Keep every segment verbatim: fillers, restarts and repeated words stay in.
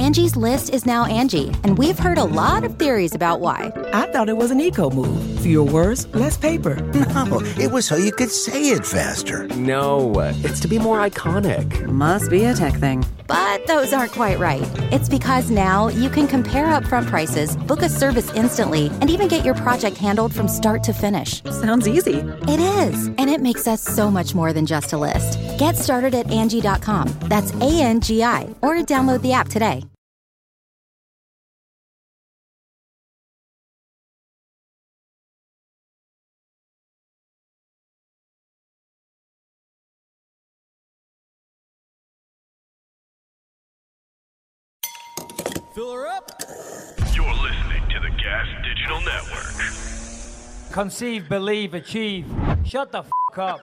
Angie's List is now Angie, and we've heard a lot of theories about why. I thought it was an eco move. Fewer words, less paper. No, it was so you could say it faster. No, it's to be more iconic. Must be a tech thing. But those aren't quite right. It's because now you can compare upfront prices, book a service instantly, and even get your project handled from start to finish. Sounds easy. It is, and it makes us so much more than just a list. Get started at Angie dot com. That's A N G I, or download the app today. Fill her up. You're listening to the Gas Digital Network. Conceive, believe, achieve. Shut the f*** up.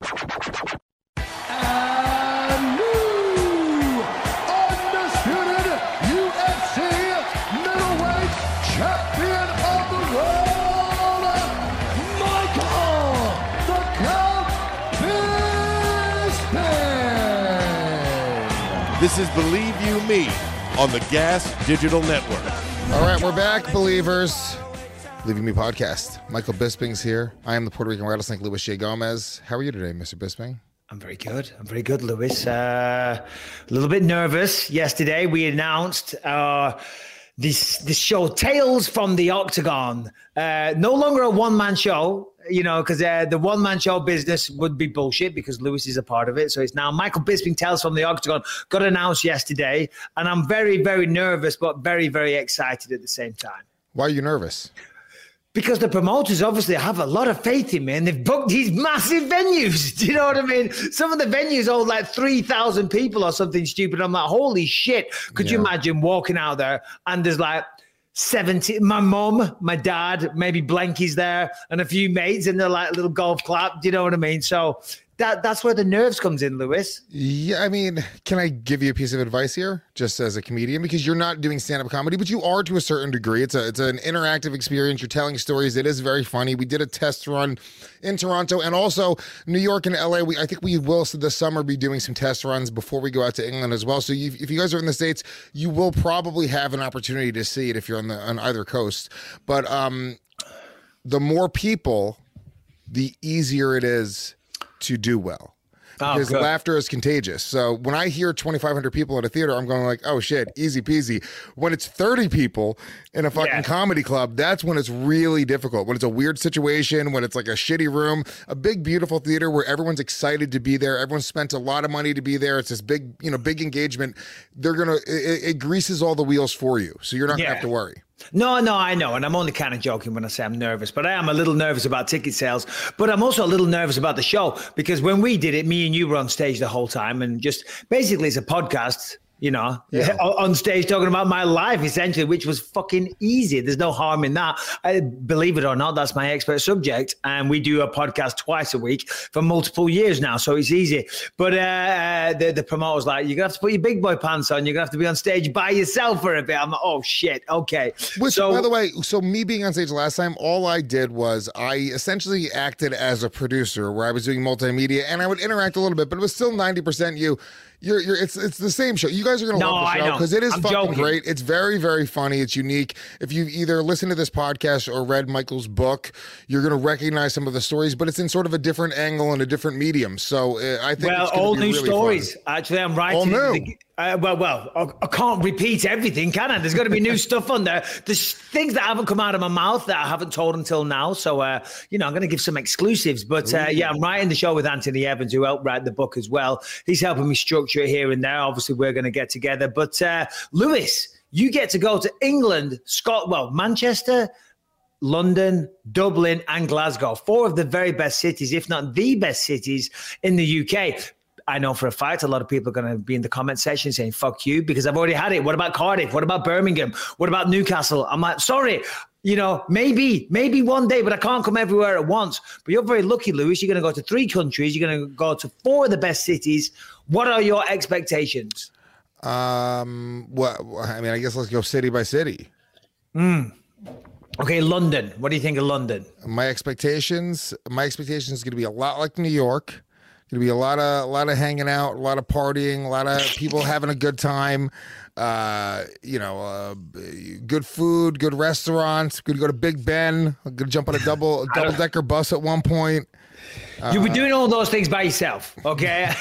And new undisputed U F C middleweight champion of the world, Michael the Count Bisping. This is Believe You Me on the Gas Digital Network. All right, we're back, believers. Believe You Me podcast. Michael Bisping's here. I am the Puerto Rican rattlesnake, Luis J. Gomez. How are you today, Mister Bisping? I'm very good. I'm very good, Luis. Uh, a little bit nervous. Yesterday, we announced uh, this this show, Tales from the Octagon. Uh, no longer a one-man show, you know, because uh, the one-man show business would be bullshit because Luis is a part of it. So it's now Michael Bisping, Tales from the Octagon, got announced yesterday. And I'm very, very nervous, but very, very excited at the same time. Why are you nervous? Because the promoters obviously have a lot of faith in me and they've booked these massive venues. Do you know what I mean? Some of the venues hold like three thousand people or something stupid. I'm like, holy shit. Could yeah. you imagine walking out there and there's like seventy, my mum, my dad, maybe Blanky's there and a few mates and they're like a little golf clap. Do you know what I mean? So that that's where the nerves comes in, Luis. Yeah, I mean, can I give you a piece of advice here, just as a comedian? Because you're not doing stand-up comedy, but you are to a certain degree. It's a it's an interactive experience. You're telling stories. It is very funny. We did a test run in Toronto and also New York and L A. We I think we will this summer be doing some test runs before we go out to England as well. So you, if you guys are in the States, you will probably have an opportunity to see it if you're on the on either coast. But um, the more people, the easier it is to do well. Because oh, laughter is contagious. So when I hear twenty-five hundred people at a theater, I'm going like, oh shit, easy peasy. When it's thirty people in a fucking yeah. comedy club, that's when it's really difficult. When it's a weird situation, when it's like a shitty room, a big, beautiful theater where everyone's excited to be there. Everyone's spent a lot of money to be there. It's this big, you know, big engagement. They're going to, it, it greases all the wheels for you. So you're not yeah. going to have to worry. No, no, I know. And I'm only kind of joking when I say I'm nervous, but I am a little nervous about ticket sales, but I'm also a little nervous about the show because when we did it, me and you were on stage the whole time and just basically it's a podcast, you know, yeah. on stage talking about my life essentially, which was fucking easy. There's no harm in that. I, believe it or not, that's my expert subject. And we do a podcast twice a week for multiple years now. So it's easy. But uh, the, the promoter's like, you're going to have to put your big boy pants on. You're going to have to be on stage by yourself for a bit. I'm like, oh shit. Okay. Which, so, by the way, so me being on stage last time, all I did was I essentially acted as a producer where I was doing multimedia and I would interact a little bit, but it was still ninety percent you. You're, you're, it's, it's the same show. You guys are going to no, love the show because it is I'm fucking joking. great. It's very, very funny. It's unique. If you've either listened to this podcast or read Michael's book, you're going to recognize some of the stories, but it's in sort of a different angle and a different medium. So uh, I think well, it's going all to be new really stories. fun. Actually, I'm writing. All new. The, uh, well, well, I, I can't repeat everything, can I? There's got to be new stuff on there. There's things that haven't come out of my mouth that I haven't told until now. So, uh, you know, I'm going to give some exclusives. But uh, yeah, I'm writing the show with Anthony Evans, who helped write the book as well. He's helping me structure it here and there. Obviously, we're going to get together. But uh, Luis, you get to go to England, Scotland, well, Manchester, London, Dublin, and Glasgow. Four of the very best cities, if not the best cities in the U K. I know for a fact a lot of people are going to be in the comment section saying, fuck you, because I've already had it. What about Cardiff? What about Birmingham? What about Newcastle? I'm like, sorry, you know, maybe, maybe one day, but I can't come everywhere at once. But you're very lucky, Luis. You're going to go to three countries. You're going to go to four of the best cities. What are your expectations? Um, well, I mean, I guess let's go city by city. Mm. Okay, London. What do you think of London? My expectations, my expectations is going to be a lot like New York. Gonna be a lot of a lot of hanging out, a lot of partying, a lot of people having a good time. Uh, you know, uh, good food, good restaurants. Gonna go to Big Ben. I'm gonna jump on a double double decker bus at one point. You'll be doing all those things by yourself, okay?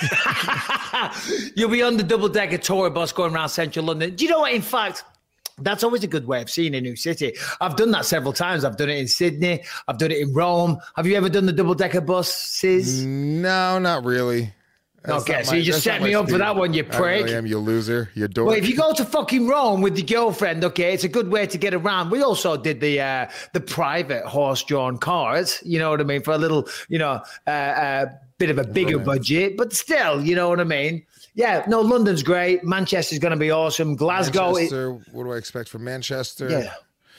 You'll be on the double-decker tour bus going around central London. Do you know what? In fact, that's always a good way of seeing a new city. I've done that several times. I've done it in Sydney. I've done it in Rome. Have you ever done the double-decker buses? No, not really. That's okay, so my, you just set me up for that one, you prick. I really am, you loser. You dork. Well, if you go to fucking Rome with your girlfriend, okay, it's a good way to get around. We also did the uh, the private horse-drawn cars, you know what I mean, for a little, you know, uh, uh, bit of a bigger right. budget, but still, you know what I mean? Yeah, no, London's great. Manchester's going to be awesome. Glasgow. Manchester, it, what do I expect from Manchester? Yeah.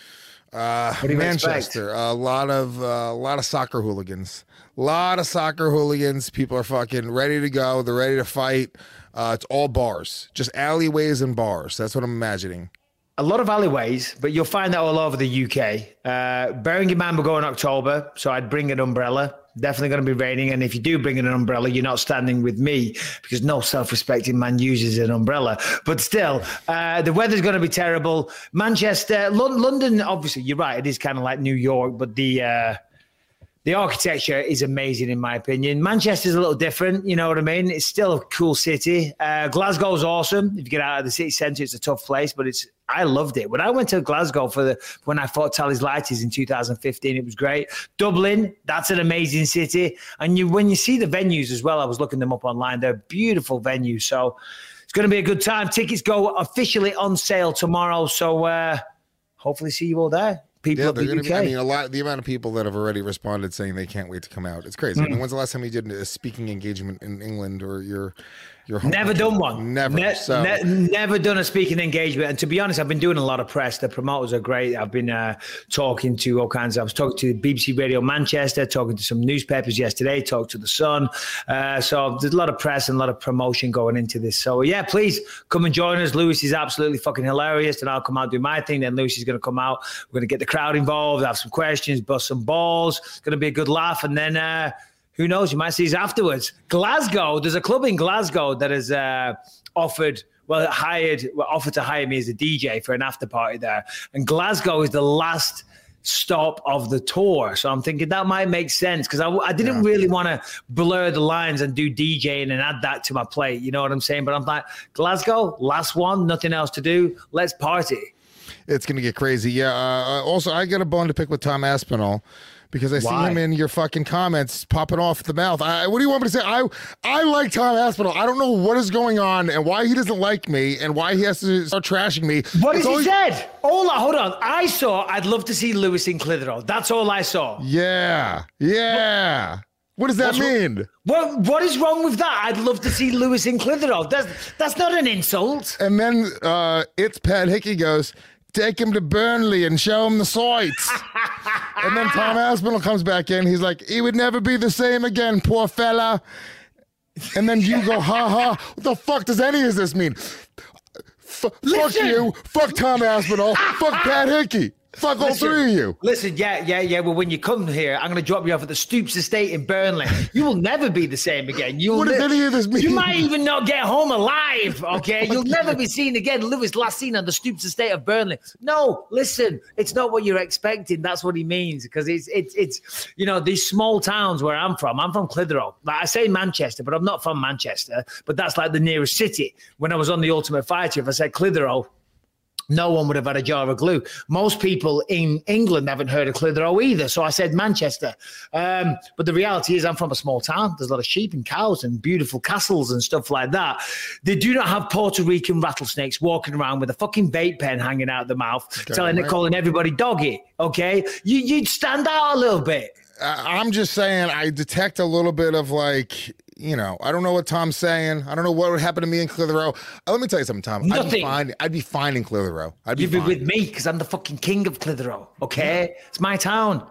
Uh, what do you Manchester, expect? a lot of uh, a lot of soccer hooligans. A lot of soccer hooligans. People are fucking ready to go. They're ready to fight. Uh, it's all bars, just alleyways and bars. That's what I'm imagining. A lot of alleyways, but you'll find that all over the U K. Uh, bearing in mind we're going October, so I'd bring an umbrella. Definitely going to be raining, and if you do bring in an umbrella, you're not standing with me because no self-respecting man uses an umbrella. But still, uh, the weather's going to be terrible. Manchester, L- London, obviously, you're right. It is kind of like New York, but the uh, the architecture is amazing in my opinion. Manchester's a little different, you know what I mean? It's still a cool city. Uh, Glasgow's awesome. If you get out of the city centre, it's a tough place, but it's I loved it. When I went to Glasgow for the when I fought Tally's Lighties in two thousand fifteen, it was great. Dublin, that's an amazing city. And you when you see the venues as well, I was looking them up online. They're beautiful venues. So it's going to be a good time. Tickets go officially on sale tomorrow. So uh, hopefully see you all there. People yeah, they're going to be. I mean, a lot. The amount of people that have already responded saying they can't wait to come out. It's crazy. Mm. I mean, when's the last time you did a speaking engagement in England or your your home Never country? done one. Never. Ne- so. ne- never done a speaking engagement. And to be honest, I've been doing a lot of press. The promoters are great. I've been uh, talking to all kinds of. I was talking to B B C Radio Manchester, talking to some newspapers yesterday. Talked to the Sun. Uh, so there's a lot of press and a lot of promotion going into this. So yeah, please come and join us. Lewis is absolutely fucking hilarious, and I'll come out and do my thing. Then Lewis is going to come out. We're going to get the crowd involved. Have some questions, bust some balls. It's going to be a good laugh. And then uh, who knows? You might see us afterwards. Glasgow, there's a club in Glasgow that has uh, offered, well, hired, well, offered to hire me as a D J for an after party there. And Glasgow is the last stop of the tour. So I'm thinking that might make sense because I, I didn't yeah. really want to blur the lines and do DJing and add that to my plate. You know what I'm saying? But I'm like, Glasgow, last one, nothing else to do. Let's party. It's going to get crazy. Yeah. Uh, also, I got a bone to pick with Tom Aspinall because I Why? see him in your fucking comments popping off the mouth. I, what do you want me to say? I I like Tom Aspinall. I don't know what is going on and why he doesn't like me and why he has to start trashing me. What has always- he said? Hold on, hold on. I saw, I'd love to see Lewis in Clitheroe. That's all I saw. Yeah. Yeah. What, what does that What's, mean? What What is wrong with that? I'd love to see Lewis in Clitheroe. That's, that's not an insult. And then uh, it's Pat Hickey goes, take him to Burnley and show him the sights. And then Tom Aspinall comes back in. He's like, he would never be the same again, poor fella. And then you go, ha ha. What the fuck does any of this mean? F- fuck you. Fuck Tom Aspinall. Fuck Pat Hickey. Fuck all listen, three of you. Listen, yeah, yeah, yeah. Well, when you come here, I'm going to drop you off at the Stoops Estate in Burnley. You will never be the same again. You'll what does ne- any of this mean? You might even not get home alive, okay? You'll never be seen again. Lewis last seen on the Stoops Estate of Burnley. No, listen, it's not what you're expecting. That's what he means because it's, it's, it's, you know, these small towns where I'm from. I'm from Clitheroe. Like I say Manchester, but I'm not from Manchester. But that's like the nearest city. When I was on the Ultimate Fighter, if I said Clitheroe, no one would have had a jar of glue. Most people in England haven't heard of Clitheroe either. So I said Manchester. Um, but the reality is I'm from a small town. There's a lot of sheep and cows and beautiful castles and stuff like that. They do not have Puerto Rican rattlesnakes walking around with a fucking vape pen hanging out of the mouth, okay, telling right. calling everybody doggy. Okay? You, you'd stand out a little bit. Uh, I'm just saying I detect a little bit of like, you know, I don't know what Tom's saying. I don't know what would happen to me in Clitheroe. Uh, let me tell you something, Tom. Nothing. I'd be fine. I'd be fine in Clitheroe. I'd be You'd be fine. with me because I'm the fucking king of Clitheroe. Okay, yeah. It's my town.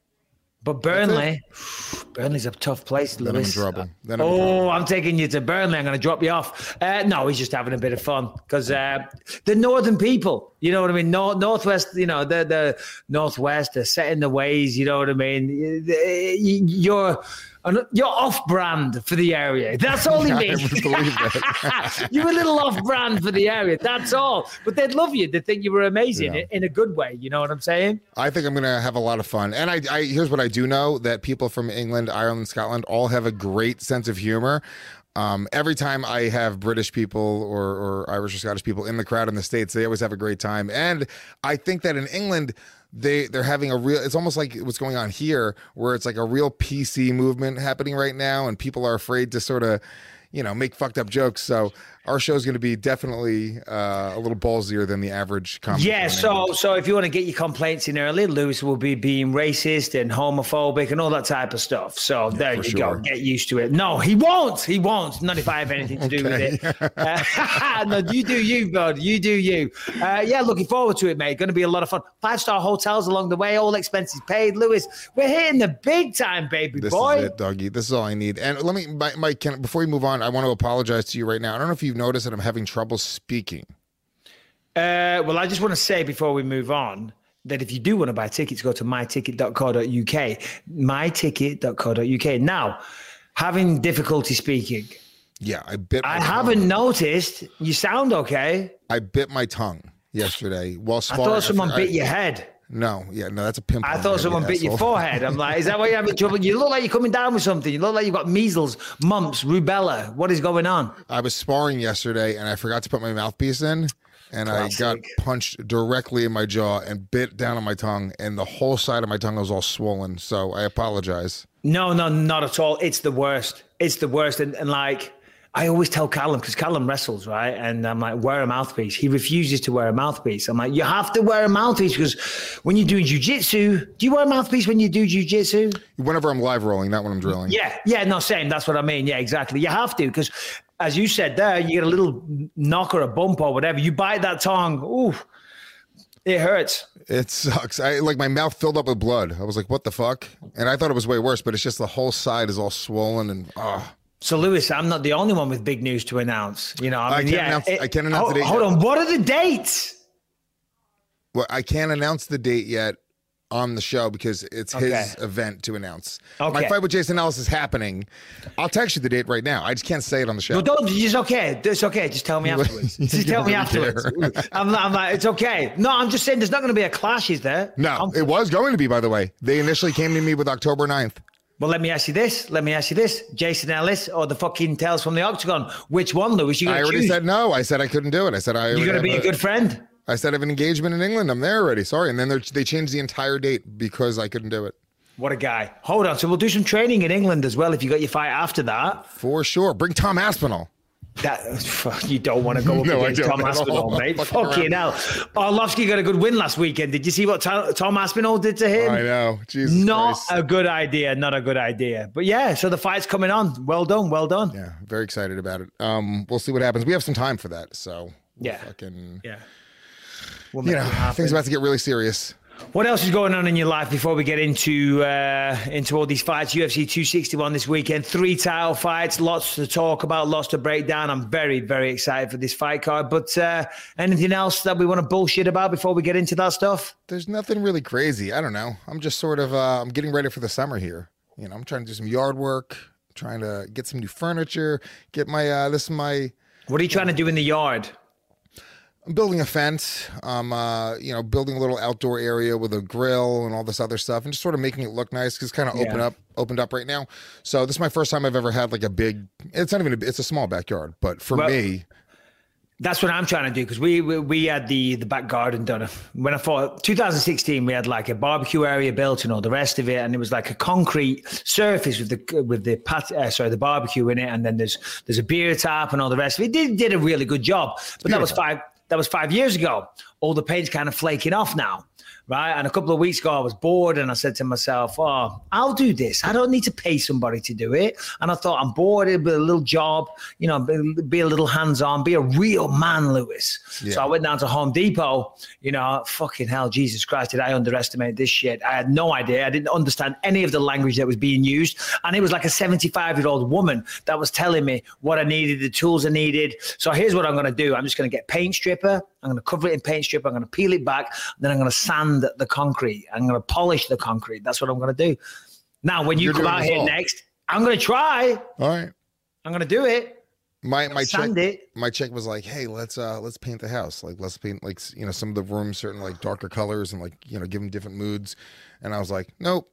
But Burnley, Burnley's a tough place, Lewis. Then I'm in trouble. Then I'm oh, in trouble. I'm taking you to Burnley. I'm going to drop you off. Uh, no, he's just having a bit of fun because uh, the northern people, you know what I mean? North, Northwest, you know, the the Northwest, they're set in the ways, you know what I mean? You're, And you're off-brand for the area. That's all he means. I believe that. You're a little off-brand for the area. That's all. But they'd love you. They'd think you were amazing Yeah. in a good way. You know what I'm saying? I think I'm going to have a lot of fun. And I, I here's what I do know, that people from England, Ireland, Scotland all have a great sense of humor. Um, every time I have British people or, or Irish or Scottish people in the crowd in the States, they always have a great time. And I think that in England, they, they're having a real, it's almost like what's going on here, where it's like a real P C movement happening right now, and people are afraid to sort of, you know, make fucked up jokes. So our show is going to be definitely uh, a little ballsier than the average comedy. Yeah, so so if you want to get your complaints in early, Lewis will be being racist and homophobic and all that type of stuff. So yeah, there you sure. go. Get used to it. No, he won't. He won't. Not if I have anything to do okay. with it. Uh, no, you do you, bud. You do you. Uh, yeah, looking forward to it, mate. Going to be a lot of fun. Five-star hotels along the way, all expenses paid. Lewis, we're hitting the big time, baby this boy. This is it, doggy. This is all I need. And let me, Mike, can, before we move on, I want to apologize to you right now. I don't know if you've noticed that I'm having trouble speaking. Uh, well, I just want to say before we move on that if you do want to buy tickets, go to my ticket dot co dot U K. my ticket dot co dot U K. Now, having difficulty speaking. Yeah, I bit my I tongue. haven't noticed. You sound okay. I bit my tongue yesterday while I thought someone after, bit I, your head. No, yeah, no, that's a pimple. I thought someone bit your forehead. I'm like, is that why you're having trouble? You look like you're coming down with something. You look like you've got measles, mumps, rubella. What is going on? I was sparring yesterday and I forgot to put my mouthpiece in, and Classic. I got punched directly in my jaw and bit down on my tongue, and the whole side of my tongue was all swollen. So I apologize. No, no, not at all. It's the worst. It's the worst. And, and like, I always tell Callum, because Callum wrestles, right? And I'm like, wear a mouthpiece. He refuses to wear a mouthpiece. I'm like, you have to wear a mouthpiece, because when you're doing jiu-jitsu, do you wear a mouthpiece when you do jiu-jitsu? Whenever I'm live rolling, not when I'm drilling. Yeah, yeah, no, same. That's what I mean. Yeah, exactly. You have to, because as you said there, you get a little knock or a bump or whatever. You bite that tongue, ooh, it hurts. It sucks. I like my mouth filled up with blood. I was like, what the fuck? And I thought it was way worse, but it's just the whole side is all swollen and ah. Oh. So, Lewis, I'm not the only one with big news to announce. You know, I, mean, I can't yeah, announce. it, I can't announce hold, the date. Hold yet. on, what are the dates? Well, I can't announce the date yet on the show because it's Okay. his event to announce. Okay. My fight with Jason Ellis is happening. I'll text you the date right now. I just can't say it on the show. No, don't. It's okay. It's okay. Just tell me afterwards. Just tell me afterwards. I'm, I'm like, it's okay. No, I'm just saying there's not going to be a clash, is there? No, I'm, it was going to be, by the way. They initially came to me with October ninth. Well, let me ask you this. Let me ask you this. Jason Ellis or the fucking Tales from the Octagon? Which one, Lewis? You I already choose? said no. I said I couldn't do it. I said I. You're going to be a good friend. I said I have an engagement in England. I'm there already. Sorry. And then they changed the entire date because I couldn't do it. What a guy. Hold on. So we'll do some training in England as well if you got your fight after that. For sure. Bring Tom Aspinall. That you don't want to go up no, against Tom Aspinall, mate. Fucking hell. Arlovsky got a good win last weekend. Did you see what Tom, Tom Aspinall did to him? I know. Jesus Not Christ. a good idea. Not a good idea. But yeah, so the fight's coming on. Well done. Well done. Yeah, very excited about it. Um, we'll see what happens. We have some time for that, so we'll yeah, fucking yeah. We'll you know, things about to get really serious. What else is going on in your life before we get into uh, into all these fights? U F C two sixty-one this weekend, three title fights, lots to talk about, lots to break down. I'm very, very excited for this fight card. But uh, anything else that we want to bullshit about before we get into that stuff? There's nothing really crazy. I don't know. I'm just sort of uh, I'm getting ready for the summer here. You know, I'm trying to do some yard work, trying to get some new furniture, get my uh, this is my. What are you trying to do in the yard? I'm building a fence, um, uh, you know, building a little outdoor area with a grill and all this other stuff, and just sort of making it look nice because it's kind of open Yeah. up, opened up right now. So this is my first time I've ever had like a big. It's not even. A, it's a small backyard, but for Well, me, that's what I'm trying to do because we, we we had the the back garden done. When I thought twenty sixteen, we had like a barbecue area built and all the rest of it, and it was like a concrete surface with the with the pat, uh, sorry the barbecue in it, and then there's there's a beer tap and all the rest of it. It did did a really good job, but that was five. That was five years ago. All the paint's kind of flaking off now, right? And a couple of weeks ago, I was bored and I said to myself, oh, I'll do this. I don't need to pay somebody to do it. And I thought, I'm bored. It'll be a little job, you know, be, be a little hands-on, be a real man, Lewis. Yeah. So I went down to Home Depot, you know, fucking hell, Jesus Christ, did I underestimate this shit? I had no idea. I didn't understand any of the language that was being used. And it was like a seventy-five-year-old woman that was telling me what I needed, the tools I needed. So here's what I'm going to do. I'm just going to get paint stripper. I'm going to cover it in paint strip. I'm going to peel it back. Then I'm going to sand the concrete. I'm going to polish the concrete. That's what I'm going to do. Now, when you You're come doing out this here all. next, I'm gonna try. All right. I'm gonna do it. My my chick, Sand it. my chick was like, "Hey, let's uh let's paint the house. Like let's paint like you know some of the rooms certain like darker colors and like you know give them different moods." And I was like, "Nope,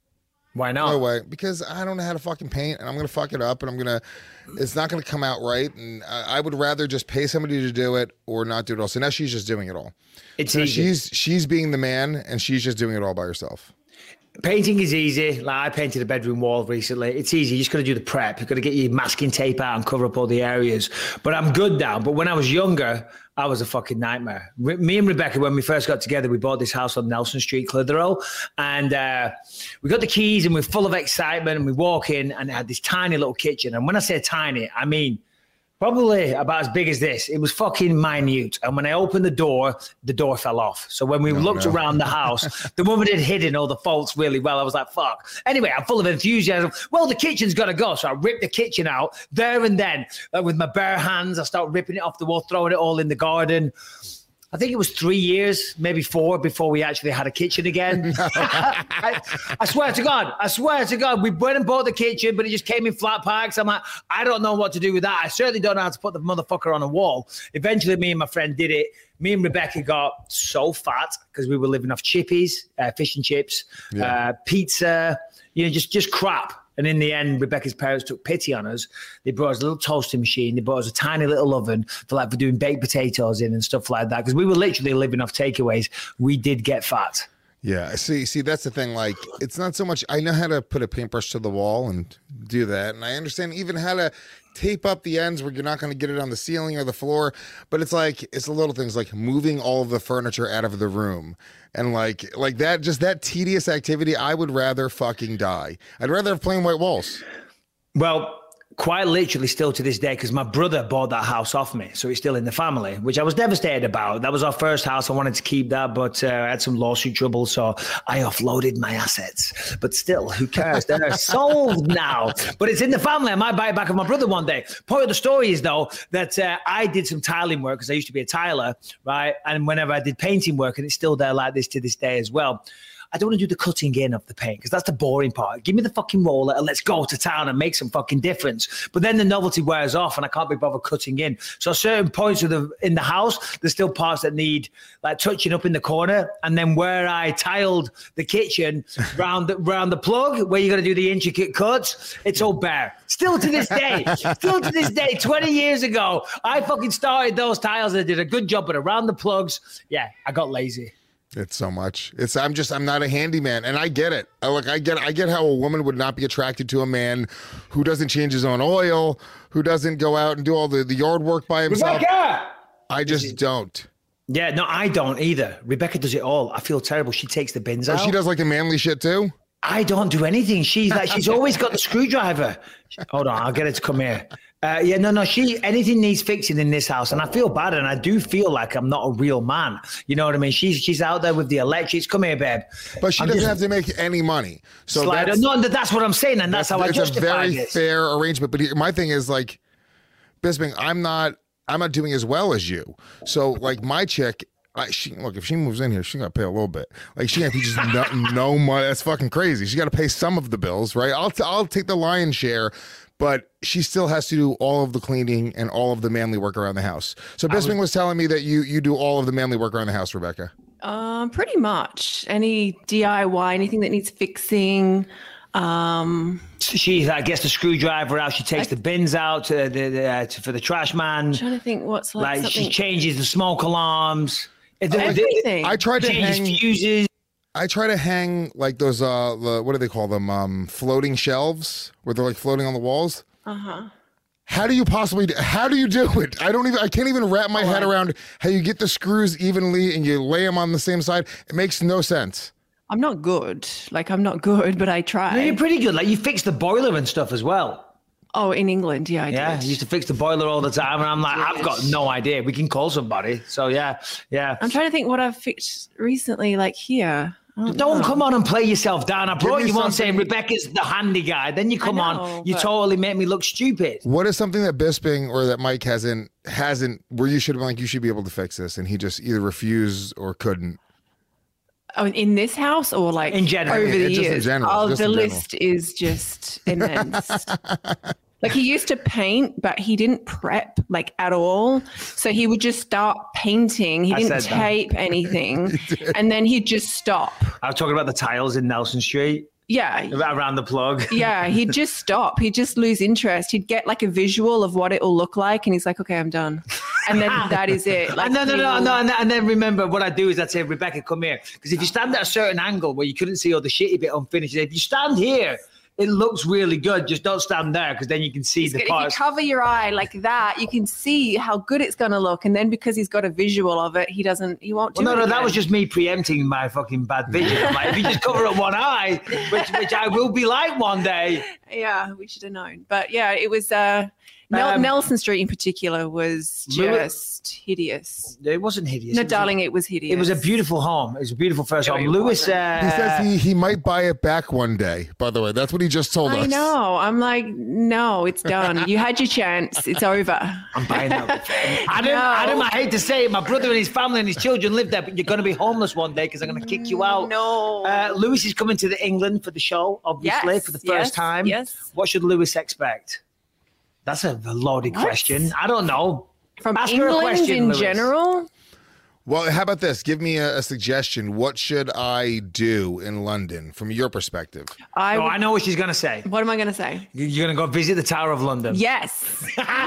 Why not? no way," because I don't know how to fucking paint, and I'm gonna fuck it up, and I'm gonna, it's not gonna come out right, and I, I would rather just pay somebody to do it or not do it all. So now she's just doing it all. It's so easy. she's she's being the man, and she's just doing it all by herself. Painting is easy. Like I painted a bedroom wall recently. It's easy. You just got to do the prep. You've got to get your masking tape out and cover up all the areas. But I'm good now. But when I was younger, I was a fucking nightmare. Re- me and Rebecca, when we first got together, we bought this house on Nelson Street, Clitheroe. And uh, we got the keys and we're full of excitement. And we walk in and it had this tiny little kitchen. And when I say tiny, I mean probably about as big as this. It was fucking minute. And when I opened the door, the door fell off. So when we No, looked no. around the house, the woman had hidden all the faults really well. I was like, fuck. Anyway, I'm full of enthusiasm. Well, the kitchen's got to go. So I ripped the kitchen out there and then uh, with my bare hands. I started ripping it off the wall, throwing it all in the garden. I think it was three years, maybe four, before we actually had a kitchen again. I, I swear to God, I swear to God, we went and bought the kitchen, but it just came in flat packs. I'm like, I don't know what to do with that. I certainly don't know how to put the motherfucker on a wall. Eventually, me and my friend did it. Me and Rebecca got so fat because we were living off chippies, uh, fish and chips, Yeah. uh, pizza, you know, just just crap. And in the end, Rebecca's parents took pity on us. They brought us a little toasting machine. They brought us a tiny little oven for like for doing baked potatoes in and stuff like that. Because we were literally living off takeaways. We did get fat. Yeah, see, see, that's the thing. Like, it's not so much. I know how to put a paintbrush to the wall and do that, and I understand even how to tape up the ends where you're not going to get it on the ceiling or the floor. But it's like it's the little things like moving all of the furniture out of the room, and like like that, just that tedious activity. I would rather fucking die. I'd rather have plain white walls. Well, quite literally still to this day, because my brother bought that house off me. So it's still in the family, which I was devastated about. That was our first house. I wanted to keep that, but uh, I had some lawsuit trouble. So I offloaded my assets. But still, who cares? They're sold now. But it's in the family. I might buy it back of my brother one day. Point of the story is, though, that uh, I did some tiling work because I used to be a tiler, right? And whenever I did painting work, and it's still there like this to this day as well, I don't want to do the cutting in of the paint because that's the boring part. Give me the fucking roller and let's go to town and make some fucking difference. But then the novelty wears off and I can't be bothered cutting in. So certain points of the in the house, there's still parts that need like touching up in the corner. And then where I tiled the kitchen round the, round the plug, where you're going to do the intricate cuts, it's all bare. Still to this day, still to this day, twenty years ago, I fucking started those tiles and I did a good job, but around the plugs, yeah, I got lazy. It's so much. It's I'm just I'm not a handyman, and I get it. I look, I get I get how a woman would not be attracted to a man who doesn't change his own oil, who doesn't go out and do all the, the yard work by himself. Rebecca! I just don't. Yeah, no, I don't either. Rebecca does it all. I feel terrible. She takes the bins Oh, out. she does like the manly shit too? I don't do anything. She's like, she's always got the screwdriver. Hold on, I'll get her to come here. Uh, yeah, no, no, she, anything needs fixing in this house. And I feel bad. And I do feel like I'm not a real man. You know what I mean? She's, she's out there with the electrics. Come here, babe. But she I'm doesn't just- have to make any money. So Slide- that's, no, that's what I'm saying. And that's, how I it's a justify very this. fair arrangement. But he- my thing is like, Bisping, I'm not, I'm not doing as well as you. So like my chick, I, she look, if she moves in here, she got to pay a little bit. Like she got to just no, no money. That's fucking crazy. She got to pay some of the bills, right? I'll t- I'll take the lion's share, but she still has to do all of the cleaning and all of the manly work around the house. So Bisping was, was telling me that you you do all of the manly work around the house, Rebecca. Um, pretty much any D I Y, anything that needs fixing. Um, she, I guess, the screwdriver out. She takes I, the bins out to the, the uh, to, for the trash man. I'm trying to think what's like, like something... she changes the smoke alarms. Everything. I tried to changes hang fuses. I try to hang like those uh the, what do they call them um floating shelves where they're like floating on the walls. Uh-huh. How do you possibly do, how do you do it? I don't even I can't even wrap my oh, head around how you get the screws evenly and you lay them on the same side. It makes no sense. I'm not good. Like I'm not good, but I try. No, you're pretty good. Like you fix the boiler and stuff as well. Oh, in England, yeah, I yeah, did. I used to fix the boiler all the time, and I'm like, yes. I've got no idea. We can call somebody. So yeah, yeah. I'm trying to think what I've fixed recently, like here. Don't, don't come on and play yourself down. I brought you on saying Rebecca's the handy guy. Then you come know, on, you totally make me look stupid. What is something that Bisping or that Mike hasn't hasn't where you should have been like you should be able to fix this, and he just either refused or couldn't? Oh, in this house or like in general? over the just in years? general, oh, just the in general. list is just immense. Like he used to paint, but he didn't prep like at all. So he would just start painting. He I didn't said that. tape anything. And then he'd just stop. I was talking about the tiles in Nelson Street. Yeah. Around the plug. Yeah. He'd just stop. He'd just lose interest. He'd get like a visual of what it'll look like. And he's like, okay, I'm done. And then that is it. Like, no, no, no, no. And, and then remember what I do is I'd say, Rebecca, come here. Because if you stand at a certain angle where you couldn't see all the shitty bit unfinished, if you stand here, it looks really good. Just don't stand there because then you can see It's the good. parts. If you cover your eye like that, you can see how good it's going to look. And then because he's got a visual of it, he doesn't, he won't do Well, no, it no, that again. was just me preempting my fucking bad vision. I'm like, if you just cover up one eye, which, which I will be like one day. Yeah, we should have known. But yeah, it was, uh, Nel- Um, Nelson Street in particular was Lewis- just hideous. It wasn't hideous. No, It was darling, a- it was hideous. It was a beautiful home. It was a beautiful first No, home. it Lewis, wasn't. uh, He says he, he might buy it back one day, by the way. That's what he just told I us. know. I'm like, no, it's done. You had your chance. It's over. I'm buying that. Adam, No. Adam, I hate to say it, my brother and his family and his children live there, but you're going to be homeless one day because I'm going to kick you out. No. Uh, Lewis is coming to the England for the show, obviously, Yes, for the first yes, time. yes. What should Lewis expect? That's a loaded What? question. I don't know. From Ask her a England question, in Lewis. general? Well, how about this? Give me a, a suggestion. What should I do in London from your perspective? I, Oh, I know what she's going to say. What am I going to say? You're going to go visit the Tower of London. Yes.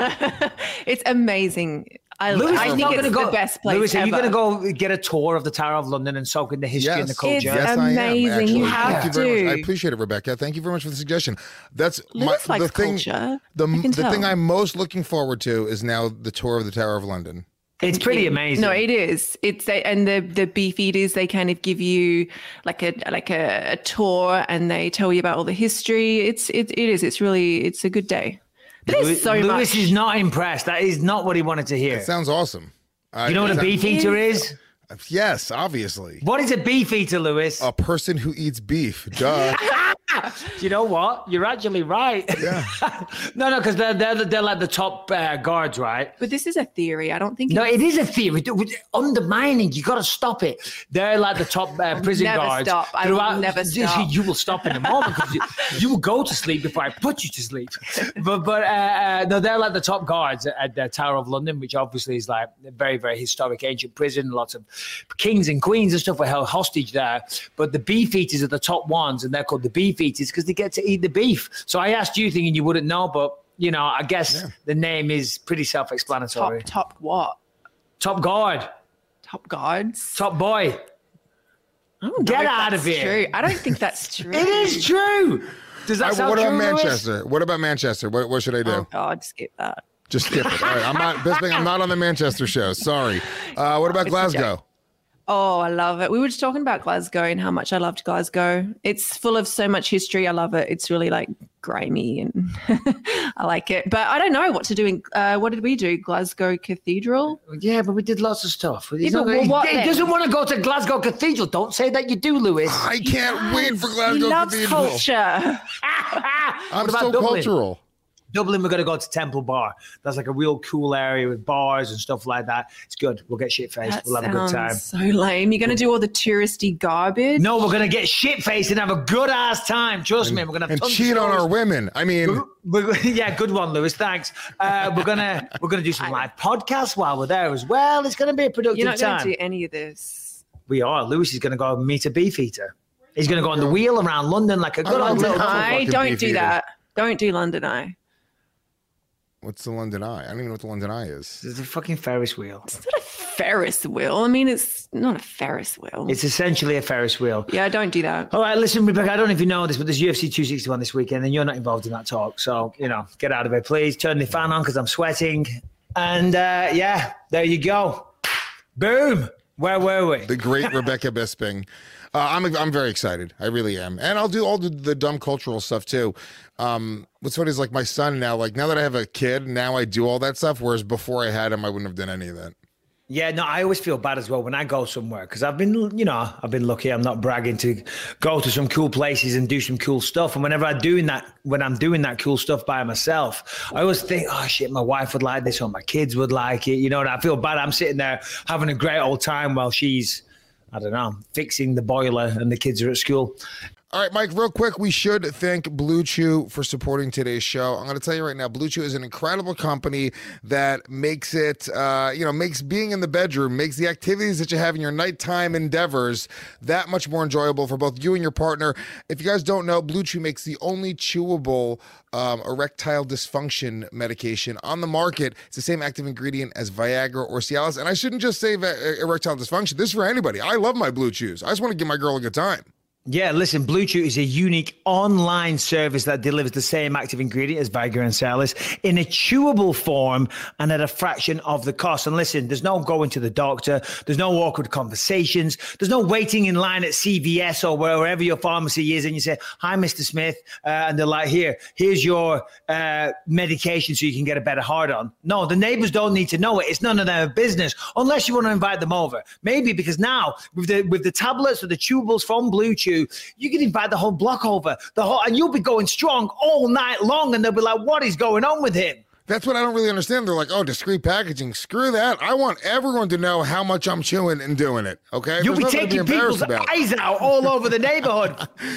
It's amazing. I, Lewis I is think not it's gonna go, the best place Lewis, are ever. you going to go get a tour of the Tower of London and soak in the history and the Yes. culture? It's Yes, I am. amazing. Actually. You have Thank you very to. much. I appreciate it, Rebecca. Thank you very much for the suggestion. That's my, Lewis likes the thing. culture. The, I can the thing tell. I'm most looking forward to is now the tour of the Tower of London. It's pretty amazing. No, it is. It's a, and the the beef eaters, they kind of give you like a like a, a tour and they tell you about all the history. It's it it is. It's really it's a good day. But there's Lewis, so Lewis much. is not impressed. That is not what he wanted to hear. It sounds awesome. I- You know what a that- beef eater is? Yes, obviously. What is a beef eater, Lewis? A person who eats beef. Duh. You know what? You're actually right. Yeah. no, no, because they're, they're they're like the top uh, guards, right? But this is a theory. I don't think. No, it's, it is a theory. Undermining, you got to stop it. They're like the top uh, prison never guards. stop. I will never stop. You will stop in a moment because you, you will go to sleep before I put you to sleep. But but uh, uh, no, they're like the top guards at, at the Tower of London, which obviously is like a very very historic ancient prison. Lots of kings and queens and stuff were held hostage there. But the beef eaters are the top ones, and they're called the beef eaters because they get to eat the beef. So I asked you thinking you wouldn't know, but you know, I guess Yeah. the name is pretty self-explanatory. top top what? Top guard, Top guards. top boy. I don't know Get if out that's of here. True. I don't think that's true. It is true. Does that All right, sound what true, about Lewis? Manchester? What about Manchester? What, what should I do? Oh God, skip that. Just skip it. All right, I'm not. Bisping, I'm not on the Manchester show. Sorry. Uh, what about It's a joke. Glasgow? Oh, I love it. We were just talking about Glasgow and how much I loved Glasgow. It's full of so much history. I love it. It's really like grimy and I like it. But I don't know what to do in, uh, what did we do? Glasgow Cathedral? Yeah, but we did lots of stuff. He's Yeah, not but gonna- what he then? doesn't want to go to Glasgow Cathedral. Don't say that you do, Lewis. I can't wait for He Glasgow loves Cathedral. culture. I'm What about so Dublin? cultural. Dublin, we're going to go to Temple Bar. That's like a real cool area with bars and stuff like that. It's good. We'll get shit-faced. That We'll have a good time. sounds so lame. You're going to do all the touristy garbage? No, we're going to get shit-faced and have a good-ass time. Trust me. We're going to have And tons of cheat on stories. our women. I mean, We're, yeah, good one, Lewis. Thanks. Uh, we're gonna we're gonna do some live podcasts while we're there as well. It's gonna be a productive You're not going time. to do any of this. We are. Lewis is gonna go meet a beef eater. He's gonna go on the wheel around London like a good old London little. Eye. I fucking don't beef do eater. that. Don't do London Eye. what's the London Eye? I don't even know what the London Eye is. It's a fucking Ferris wheel. It's not a Ferris wheel. I mean, it's not a Ferris wheel. It's essentially a Ferris wheel. yeah, don't do that. All right, listen, Rebecca, I don't know if you know this, but there's U F C two sixty-one this weekend, and you're not involved in that talk. So, you know, get out of it, please. Turn the fan on because I'm sweating. And, uh, yeah, there you go. Boom. Where were we? The great Rebecca Bisping. Uh, I'm I'm very excited. I really am, and I'll do all the, the dumb cultural stuff too. Um, what's funny is like my son now. Like now that I have a kid, now I do all that stuff. Whereas before I had him, I wouldn't have done any of that. Yeah, no, I always feel bad as well when I go somewhere because I've been, you know, I've been lucky. I'm not bragging to go to some cool places and do some cool stuff. And whenever I'm doing that, when I'm doing that cool stuff by myself, I always think, oh shit, my wife would like this or my kids would like it. You know, and I feel bad. I'm sitting there having a great old time while she's I don't know, fixing the boiler and the kids are at school. All right, Mike, real quick, we should thank Blue Chew for supporting today's show. I'm going to tell you right now, Blue Chew is an incredible company that makes it, uh, you know, makes being in the bedroom, makes the activities that you have in your nighttime endeavors that much more enjoyable for both you and your partner. If you guys don't know, Blue Chew makes the only chewable um, erectile dysfunction medication on the market. It's the same active ingredient as Viagra or Cialis. And I shouldn't just say va- erectile dysfunction. This is for anybody. I love my Blue Chews. I just want to give my girl a good time. Yeah, listen, Blue Chew is a unique online service that delivers the same active ingredient as Viagra and Cialis in a chewable form and at a fraction of the cost. And listen, there's no going to the doctor. There's no awkward conversations. There's no waiting in line at C V S or wherever your pharmacy is. And you say, hi, Mister Smith. Uh, and they're like, here, here's your uh, medication so you can get a better hard on. No, the neighbors don't need to know it. It's none of their business unless you want to invite them over. Maybe because now with the, with the tablets or the chewables from Blue Chew, you can invite the whole block over, the whole, and you'll be going strong all night long, and they'll be like, what is going on with him? That's what I don't really understand. They're like, oh, discreet packaging. Screw that. I want everyone to know how much I'm chewing and doing it, okay? You'll There's be taking be people's about. eyes out all over the neighborhood.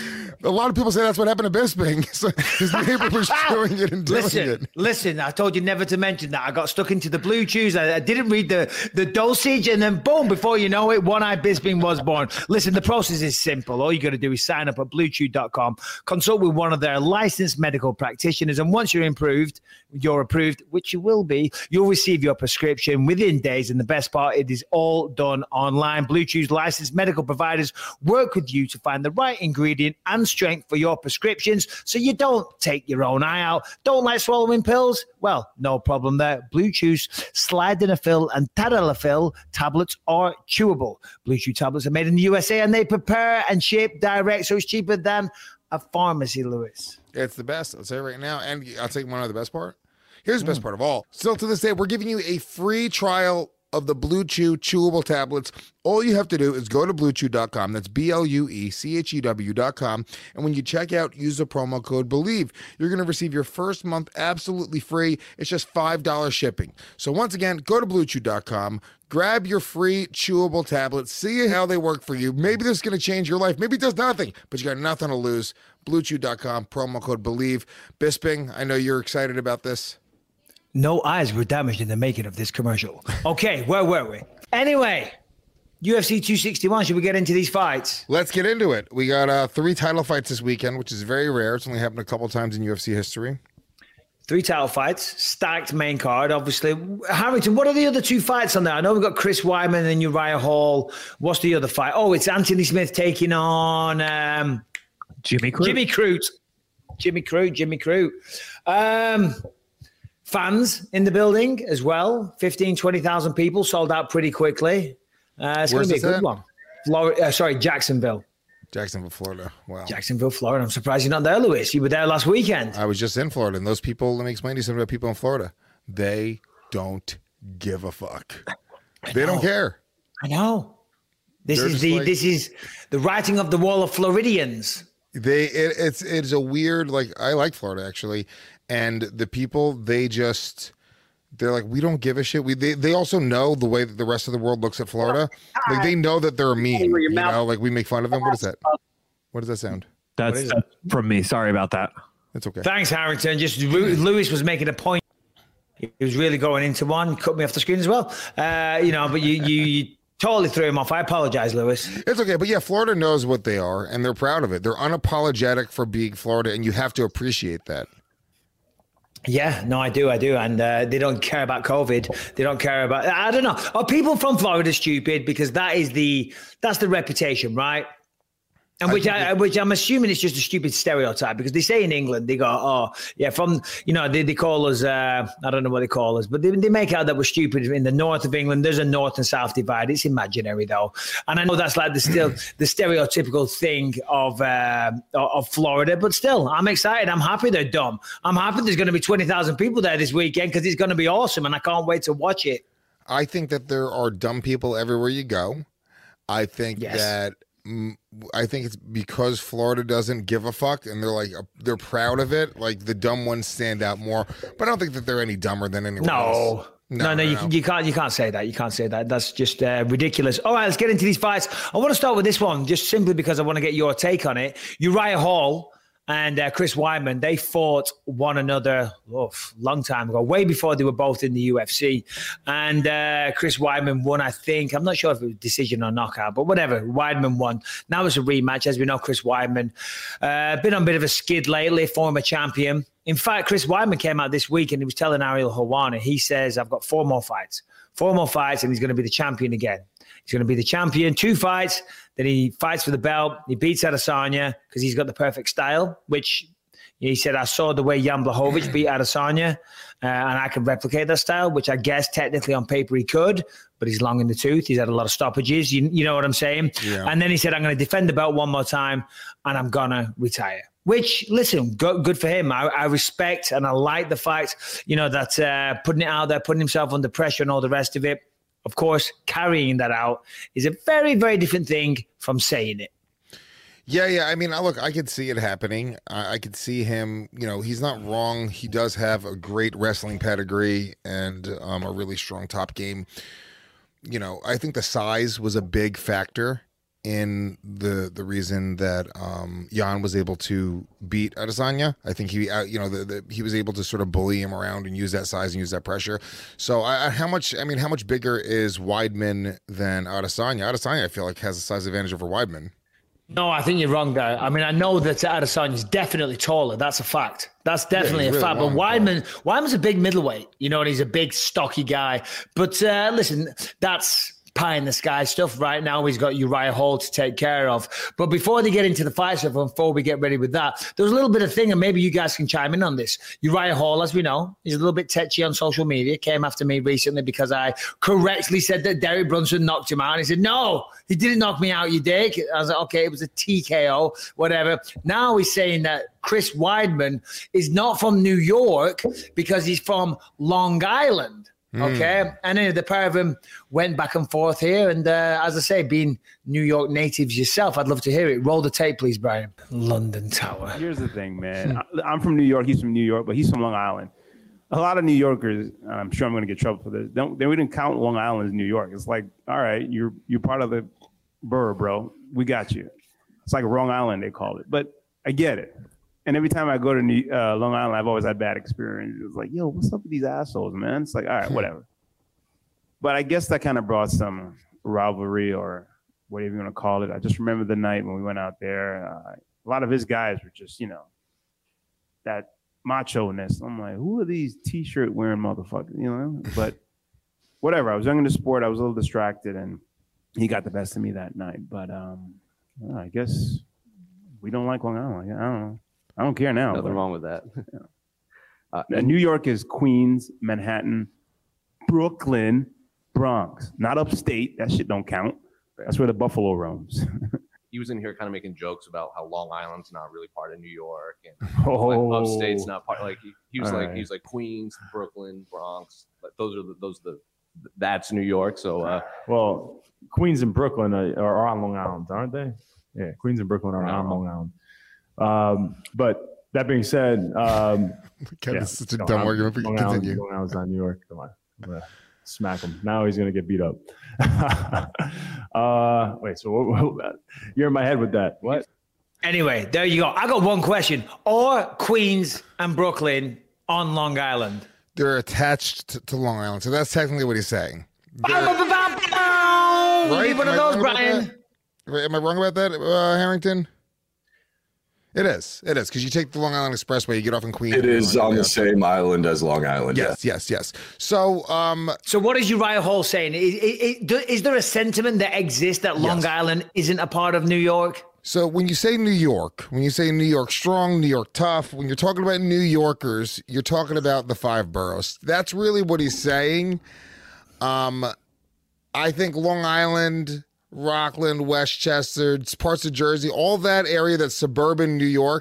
A lot of people say that's what happened to Bisping. So his neighbor was chewing it and doing listen, it. Listen, I told you never to mention that. I got stuck into the Blue Chews. I, I didn't read the, the dosage, and then boom, before you know it, one-eyed Bisping was born. Listen, the process is simple. All you got to do is sign up at blue chew dot com, consult with one of their licensed medical practitioners, and once you're improved, you're approved, which you will be, you'll receive your prescription within days. And the best part, it is all done online. Blue Chew's licensed medical providers work with you to find the right ingredient and strength for your prescriptions so you don't take your own eye out. Don't like swallowing pills? Well, no problem there. Blue Chew's Sildenafil and Tadalafil tablets are chewable. Blue Chew tablets are made in the U S A and they prepare and ship direct, so it's cheaper than a pharmacy, Lewis. It's the best. I'll say it right now. And I'll take one of the best part. Here's the best part of all. Still to this day, we're giving you a free trial of the Blue Chew chewable tablets. All you have to do is go to blue chew dot com. That's B L U E C H E W dot com. And when you check out, use the promo code BELIEVE. You're going to receive your first month absolutely free. It's just five dollars shipping. So once again, go to blue chew dot com. Grab your free chewable tablets. See how they work for you. Maybe this is going to change your life. Maybe it does nothing, but you got nothing to lose. blue chew dot com, promo code BELIEVE. Bisping, I know you're excited about this. No eyes were damaged in the making of this commercial. Okay, where were we? Anyway, U F C two sixty-one, should we get into these fights? Let's get into it. We got uh, three title fights this weekend, which is very rare. It's only happened a couple times in U F C history. Three title fights, stacked main card, obviously. Harrington, what are the other two fights on there? I know we've got Chris Weidman and Uriah Hall. What's the other fight? Oh, it's Anthony Smith taking on um, Jimmy Crute. Jimmy Crute. Jimmy Crute, Jimmy Crute. Um... Fans in the building as well. fifteen, twenty thousand people, sold out pretty quickly. Uh, it's going to be a good at? one. Florida, uh, sorry, Jacksonville. Jacksonville, Florida. Wow. Jacksonville, Florida. I'm surprised you're not there, Lewis. You were there last weekend. I was just in Florida, and those people, let me explain to you something about people in Florida. They don't give a fuck. They don't care. I know. This They're is the like, this is the writing of the wall of Floridians. They it, it's it's a weird, like, I like Florida actually. And the people, they just, they're like, we don't give a shit. We they, they also know the way that the rest of the world looks at Florida. Like, they know that they're mean, you know, like we make fun of them. What is that? What does that sound? That's, that's from me. Sorry about that. It's okay. Thanks, Harrington. Just Lewis was making a point. He was really going into one, cut me off the screen as well. Uh, you know, but you, you, you totally threw him off. I apologize, Lewis. It's okay. But yeah, Florida knows what they are and they're proud of it. They're unapologetic for being Florida, and you have to appreciate that. Yeah, no, I do, I do. And uh, they don't care about COVID. They don't care about, I don't know. Are people from Florida stupid? Because that is the, that's the reputation, right? And which, I, which I'm assuming it's just a stupid stereotype, because they say in England, they go, oh, yeah, from, you know, they, they call us, uh, I don't know what they call us, but they, they make out that we're stupid in the north of England. There's a north and south divide. It's imaginary, though. And I know that's like the still the stereotypical thing of uh, of Florida, but still, I'm excited. I'm happy they're dumb. I'm happy there's going to be twenty thousand people there this weekend, because it's going to be awesome, and I can't wait to watch it. I think that there are dumb people everywhere you go. I think yes. that I think it's because Florida doesn't give a fuck, and they're like, they're proud of it. Like, the dumb ones stand out more, but I don't think that they're any dumber than anyone no. else. No, no, no, you, no. you can't. You can't say that. You can't say that. That's just uh, ridiculous. All right, let's get into these fights. I want to start with this one, just simply because I want to get your take on it. Uriah Hall and uh, Chris Weidman, they fought one another oh, long time ago, way before they were both in the U F C. And uh, Chris Weidman won, I think. I'm not sure if it was decision or knockout, but whatever. Weidman won. Now it's a rematch. As we know, Chris Weidman uh, been on a bit of a skid lately, former champion. In fact, Chris Weidman came out this week and he was telling Ariel Helwani, he says, I've got four more fights. Four more fights and he's going to be the champion again. He's going to be the champion, two fights. Then he fights for the belt. He beats Adesanya because he's got the perfect style, which he said, I saw the way Jan Blachowicz beat Adesanya uh, and I can replicate that style, which I guess technically on paper he could, but he's long in the tooth. He's had a lot of stoppages. You, you know what I'm saying? Yeah. And then he said, I'm going to defend the belt one more time and I'm going to retire. Which, listen, go, good for him. I, I respect and I like the fact, you know, that uh, putting it out there, putting himself under pressure and all the rest of it. Of course, carrying that out is a very, very different thing from saying it. Yeah, yeah. I mean, look, I could see it happening. I, I could see him, you know, he's not wrong. He does have a great wrestling pedigree and um, a really strong top game. You know, I think the size was a big factor in the the reason that um, Jan was able to beat Adesanya. I think he, uh, you know, the, the, he was able to sort of bully him around and use that size and use that pressure. So, I, how much? I mean, how much bigger is Weidman than Adesanya? Adesanya, I feel like, has a size advantage over Weidman. No, I think you're wrong there. I mean, I know that Adesanya is definitely taller. That's a fact. That's definitely yeah, a really fact. Long, but Weidman, Weidman's a big middleweight, you know, and he's a big, stocky guy. But uh, listen, that's pie in the sky stuff. Right now, he's got Uriah Hall to take care of. But before they get into the fight stuff, before we get ready with that, there was a little bit of thing, and maybe you guys can chime in on this. Uriah Hall, as we know, is a little bit tetchy on social media. Came after me recently because I correctly said that Derek Brunson knocked him out. And he said, no, he didn't knock me out, you dick. I was like, okay, it was a T K O, whatever. Now he's saying that Chris Weidman is not from New York because he's from Long Island. Okay. Mm. And then the pair of them went back and forth here. And uh, as I say, being New York natives yourself, I'd love to hear it. Roll the tape, please, Brian. London Tower. Here's the thing, man. I'm from New York. He's from New York, but he's from Long Island. A lot of New Yorkers, I'm sure I'm going to get trouble for this, don't, they wouldn't count Long Island as New York. It's like, all right, you're you're part of the borough, bro. We got you. It's like Long Island, they call it. But I get it. And every time I go to New, uh, Long Island, I've always had bad experiences. It's like, yo, what's up with these assholes, man? It's like, all right, whatever. But I guess that kind of brought some rivalry or whatever you want to call it. I just remember the night when we went out there. Uh, a lot of his guys were just, you know, that macho-ness. I'm like, who are these T-shirt wearing motherfuckers, you know? But whatever. I was young in the sport. I was a little distracted, and he got the best of me that night. But um, well, I guess we don't like Long Island. I don't know. I don't care now. Nothing but, wrong with that. Yeah. uh, New York is Queens, Manhattan, Brooklyn, Bronx. Not upstate. That shit don't count. That's where the buffalo roams. He was in here kind of making jokes about how Long Island's not really part of New York, and oh, like upstate's not part. Like he, he was like right. he was like Queens, Brooklyn, Bronx. Like those are the, those are the that's New York. So uh, well, Queens and Brooklyn are, are on Long Island, aren't they? Yeah, Queens and Brooklyn are on Long Island. Um, but that being said, um, Kevin's yeah, such a dumb Long argument. Long Continue. Island, Long Island's not New York. Come on, I'm gonna smack him. Now he's gonna get beat up. uh, wait, so what, what, you're in my head with that? What? Anyway, there you go. I got one question: or Queens and Brooklyn on Long Island? They're attached to, to Long Island, so that's technically what he's saying. Right? One of those, Brian. Am I wrong about that, uh, Harrington? It is. It is, because you take the Long Island Expressway, you get off in Queens. It is on the same island as Long Island. Yes, yeah. yes, yes. So, um, so what is Uriah Hall saying? Is, is, is there a sentiment that exists that Long yes. Island isn't a part of New York? So when you say New York, when you say New York strong, New York tough, when you're talking about New Yorkers, you're talking about the five boroughs. That's really what he's saying. Um, I think Long Island, Rockland, Westchester, parts of Jersey, all that area that's suburban New York,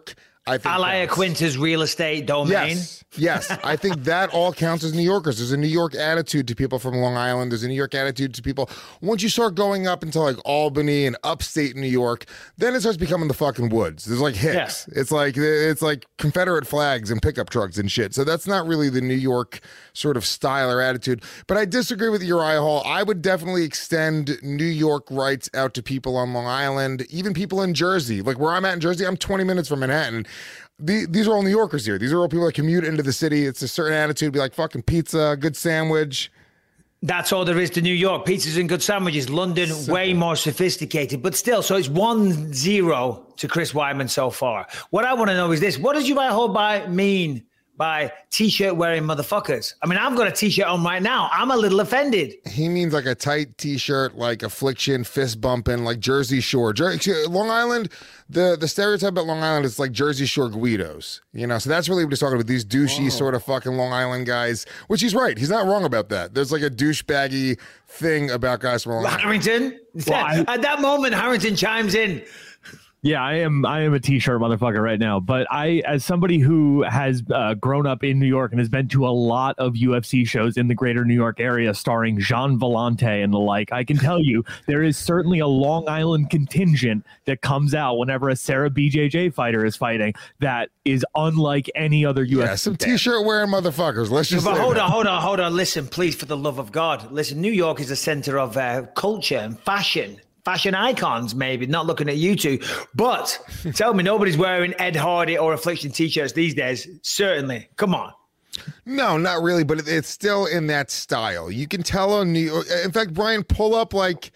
I think Alaya Quinta's real estate domain. Yes, yes. I think that all counts as New Yorkers. There's a New York attitude to people from Long Island. There's a New York attitude to people. Once you start going up into like Albany and upstate New York, then it starts becoming the fucking woods. There's like hicks. Yeah. It's like it's like Confederate flags and pickup trucks and shit. So that's not really the New York sort of style or attitude. But I disagree with Uriah Hall. I would definitely extend New York rights out to people on Long Island, even people in Jersey. Like where I'm at in Jersey, I'm twenty minutes from Manhattan. The, these are all New Yorkers here. These are all people that commute into the city. It's a certain attitude, be like fucking pizza, good sandwich. That's all there is to New York. Pizzas and good sandwiches. London, Simple. Way more sophisticated. But still, so it's one zero to Chris Weidman so far. What I want to know is this. What does Uriah Hall by mean by T-shirt wearing motherfuckers? I mean, I've got a T-shirt on right now. I'm a little offended. He means like a tight T-shirt, like affliction, fist bumping, like Jersey Shore. Jer- Long Island, the, the stereotype about Long Island is like Jersey Shore Guidos, you know? So that's really what he's talking about, these douchey Whoa. sort of fucking Long Island guys, which he's right. He's not wrong about that. There's like a douchebaggy thing about guys from Long Island. Harrington? Well, I- At that moment, Harrington chimes in. Yeah, I am. I am a T-shirt motherfucker right now. But I, as somebody who has uh, grown up in New York and has been to a lot of U F C shows in the greater New York area, starring Jean Vellante and the like, I can tell you there is certainly a Long Island contingent that comes out whenever a Sarah B J J fighter is fighting that is unlike any other U F C. Yeah, some T-shirt wearing motherfuckers. Let's just. But say hold that. on, hold on, hold on. Listen, please, for the love of God, listen. New York is a center of uh, culture and fashion. Fashion icons, maybe, not looking at you two. But tell me, nobody's wearing Ed Hardy or Affliction T-shirts these days. Certainly. Come on. No, not really, but it's still in that style. You can tell on New York. In fact, Brian, pull up like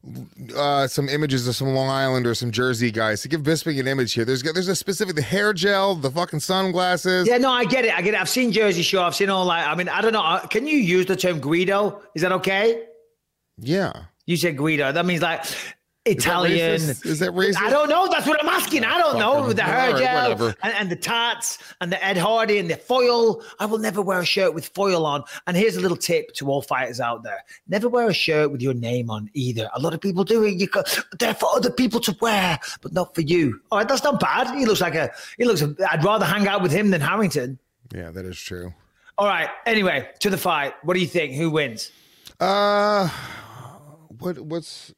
uh, some images of some Long Island or some Jersey guys to give Bisping an image here. There's there's a specific, the hair gel, the fucking sunglasses. Yeah, no, I get it. I get it. I've seen Jersey Shore. I've seen all that. I mean, I don't know. Can you use the term Guido? Is that okay? Yeah. You said Guido. That means like Italian. Is that racist? Is that racist? I don't know. That's what I'm asking. I don't know. The hair right, gel and, and the tats and the Ed Hardy and the foil. I will never wear a shirt with foil on. And here's a little tip to all fighters out there. Never wear a shirt with your name on either. A lot of people do it. You go, they're for other people to wear, but not for you. All right, that's not bad. He looks like a, he looks, I'd rather hang out with him than Harrington. Yeah, that is true. All right. Anyway, to the fight. What do you think? Who wins? Uh... What what's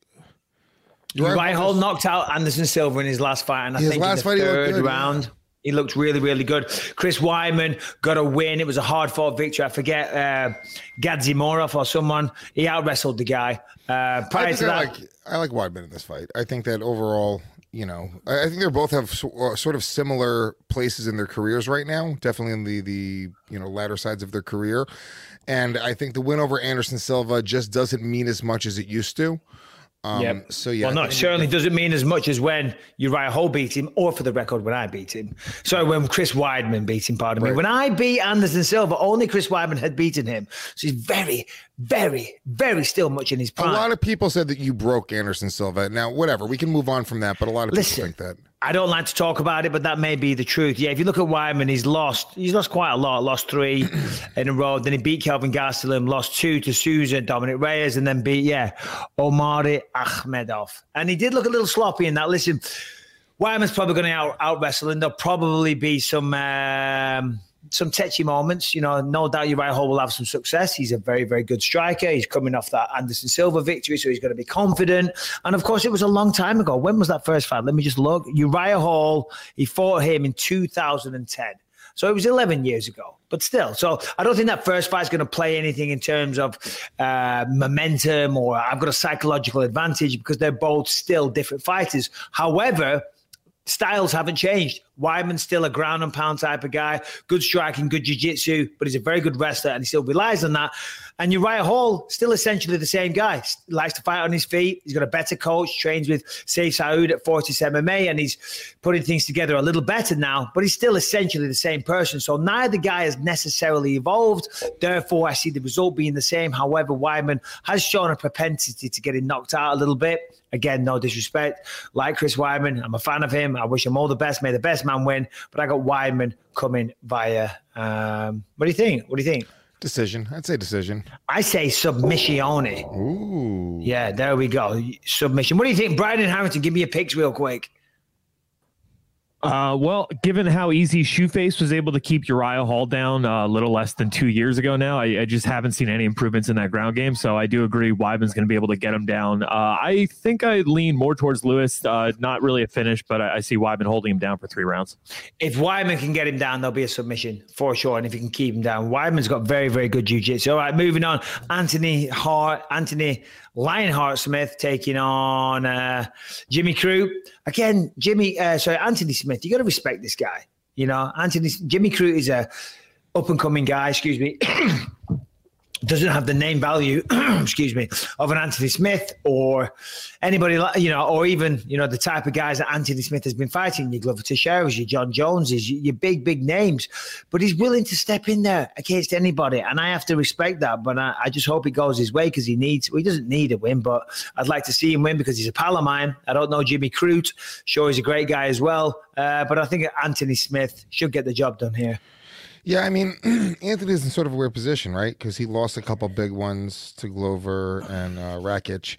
Uriah Hall knocked out Anderson Silva in his last fight, and I his think last in the fight third he looked good, round yeah. he looked really, really good. Chris Weidman got a win. It was a hard fought victory. I forget uh, Gadzhimurov or someone. He out wrestled the guy. Uh, prior I to that, I like I like Weidman in this fight. I think that overall, you know, I, I think they both have so, uh, sort of similar places in their careers right now. Definitely in the the you know latter sides of their career. And I think the win over Anderson Silva just doesn't mean as much as it used to. Um, yep. So, yeah. Well, no, it certainly doesn't mean as much as when Uriah Hall beat him, or for the record, when I beat him. Sorry, when Chris Weidman beat him, pardon right. me. When I beat Anderson Silva, only Chris Weidman had beaten him. So he's very, very, very still much in his prime. A lot of people said that you broke Anderson Silva. Now, whatever, we can move on from that, but a lot of people Listen, think that. I don't like to talk about it, but that may be the truth. Yeah, if you look at Weidman, he's lost. He's lost quite a lot. Lost three in a row. Then he beat Kelvin Gastelum, lost two to Souza, Dominic Reyes, and then beat, yeah, Omari Akhmedov. And he did look a little sloppy in that. Listen, Weidman's probably going to out, out wrestle, and there'll probably be some um, some tetchy moments. You know, no doubt Uriah Hall will have some success. He's a very, very good striker. He's coming off that Anderson Silva victory, so he's going to be confident. And of course, it was a long time ago. When was that first fight? Let me just look. Uriah Hall, he fought him in two thousand ten. So it was eleven years ago, but still. So I don't think that first fight is going to play anything in terms of uh, momentum or I've got a psychological advantage because they're both still different fighters. However, styles haven't changed. Weidman's still a ground and pound type of guy, good striking, good jiu-jitsu, but he's a very good wrestler and he still relies on that. And Uriah Hall, still essentially the same guy, likes to fight on his feet. He's got a better coach, trains with Saif Saud at Fortis M M A, and he's putting things together a little better now, but he's still essentially the same person. So neither guy has necessarily evolved. Therefore, I see the result being the same. However, Weidman has shown a propensity to getting knocked out a little bit. Again, no disrespect. Like Chris Weidman, I'm a fan of him. I wish him all the best. May the best man win. But I got Weidman coming via. Um, what do you think? What do you think? Decision. I'd say decision. I say submissione. Ooh. Yeah, there we go. Submission. What do you think? Brian and Harrington, give me your picks real quick. Uh, well, given how easy Shoeface was able to keep Uriah Hall down uh, a little less than two years ago now, I, I just haven't seen any improvements in that ground game. So I do agree Weidman's going to be able to get him down. Uh, I think I lean more towards Lewis. Uh, not really a finish, but I, I see Weidman holding him down for three rounds. If Weidman can get him down, there'll be a submission for sure. And if he can keep him down, Weidman's got very, very good jiu-jitsu. All right, moving on. Anthony Hart, Anthony Lionheart Smith taking on uh, Jimmy Crute. Again, Jimmy, uh, sorry, Anthony Smith, you got to respect this guy. You know, Anthony, Jimmy Crute is a up-and-coming guy, excuse me, doesn't have the name value, excuse me, of an Anthony Smith or anybody, like, you know, or even, you know, the type of guys that Anthony Smith has been fighting, your Glover Teixeiras, your John Joneses, your, your big, big names. But he's willing to step in there against anybody. And I have to respect that. But I, I just hope it goes his way because he needs, well, he doesn't need a win, but I'd like to see him win because he's a pal of mine. I don't know Jimmy Crute. Sure, he's a great guy as well. Uh, but I think Anthony Smith should get the job done here. Yeah, I mean, Anthony's in sort of a weird position, right? Because he lost a couple big ones to Glover and uh, Rakic.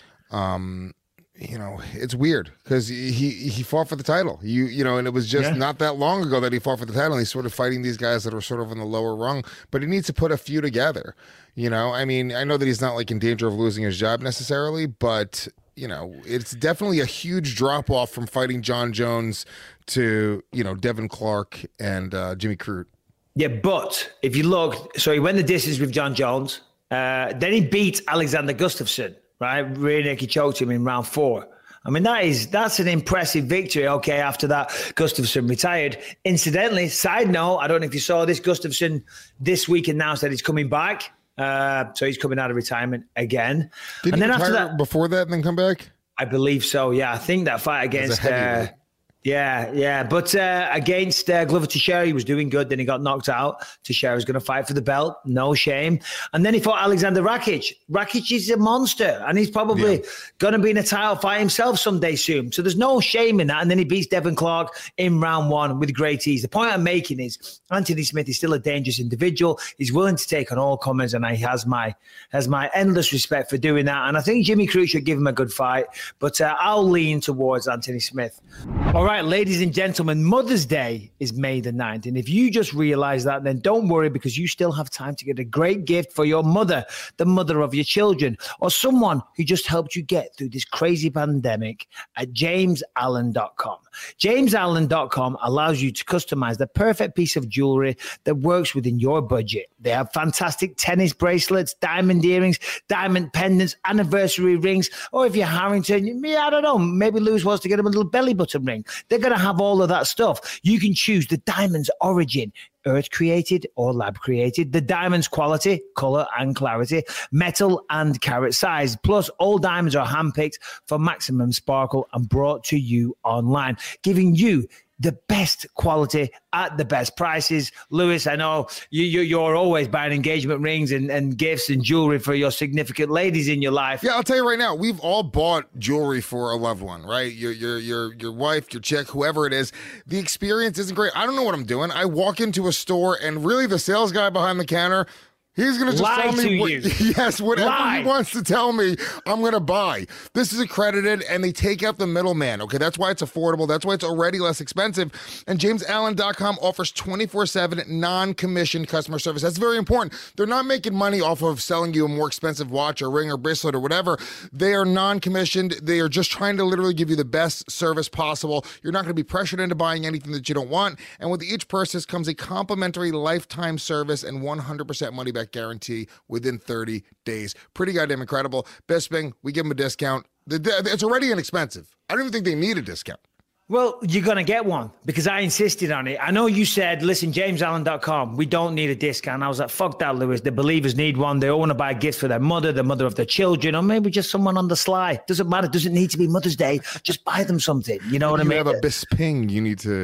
Um, you know, it's weird because he he fought for the title. You you know, and it was just Yeah. not that long ago that he fought for the title. And he's sort of fighting these guys that are sort of on the lower rung, but he needs to put a few together. You know, I mean, I know that he's not like in danger of losing his job necessarily, but you know, it's definitely a huge drop off from fighting John Jones to, you know, Devin Clark and uh, Jimmy Crute. Yeah, but if you look, so he went the distance with John Jones. Uh, then he beat Alexander Gustafsson, right? Rear naked choked him in round four. I mean, that is that's an impressive victory. Okay, after that, Gustafsson retired. Incidentally, side note, I don't know if you saw this, Gustafsson this week announced that he's coming back. Uh, so he's coming out of retirement again. Did and he then retire after that, before that and then come back? I believe so. Yeah, I think that fight against. Uh, yeah, yeah. But uh, against uh, Glover Teixeira, he was doing good. Then he got knocked out. Teixeira's going to fight for the belt. No shame. And then he fought Alexander Rakic. Rakic is a monster. And he's probably yeah. going to be in a title fight himself someday soon. So there's no shame in that. And then he beats Devin Clark in round one with great ease. The point I'm making is Anthony Smith is still a dangerous individual. He's willing to take on all comers. And he has my, has my endless respect for doing that. And I think Jimmy Crute should give him a good fight. But uh, I'll lean towards Anthony Smith. All right, ladies and gentlemen, Mother's Day is May the ninth. And if you just realize that, then don't worry because you still have time to get a great gift for your mother, the mother of your children, or someone who just helped you get through this crazy pandemic at james allen dot com. james allen dot com allows you to customize the perfect piece of jewelry that works within your budget. They have fantastic tennis bracelets, diamond earrings, diamond pendants, anniversary rings, or if you're Harrington, yeah, I don't know, maybe Lewis wants to get him a little belly button ring. They're going to have all of that stuff. You can choose the diamond's origin, earth created or lab created, the diamond's quality, color and clarity, metal and carat size. Plus, all diamonds are handpicked for maximum sparkle and brought to you online, giving you the best quality at the best prices. Lewis, I know you, you, you're always buying engagement rings and, and gifts and jewelry for your significant ladies in your life. Yeah, I'll tell you right now, we've all bought jewelry for a loved one, right? Your your your your wife, your chick, whoever it is. The experience isn't great. I don't know what I'm doing. I walk into a store and really the sales guy behind the counter, he's going to just Lie tell me to what, you. yes, whatever Lie. he wants to tell me, I'm going to buy. This is accredited, and they take out the middleman, okay? That's why it's affordable. That's why it's already less expensive. And james allen dot com offers twenty-four seven non-commissioned customer service. That's very important. They're not making money off of selling you a more expensive watch or ring or bracelet or whatever. They are non-commissioned. They are just trying to literally give you the best service possible. You're not going to be pressured into buying anything that you don't want. And with each purchase comes a complimentary lifetime service and one hundred percent money back guarantee within thirty days. Pretty goddamn incredible. Bisping, we give them a discount. It's already inexpensive. I don't even think they need a discount. Well, you're going to get one because I insisted on it. I know you said, listen, james allen dot com, we don't need a discount. I was like, fuck that, Lewis. The believers need one. They all want to buy gifts for their mother, the mother of their children, or maybe just someone on the sly. Doesn't matter. Doesn't need to be Mother's Day. Just buy them something. You know what you I mean? You have a Bisping you need to...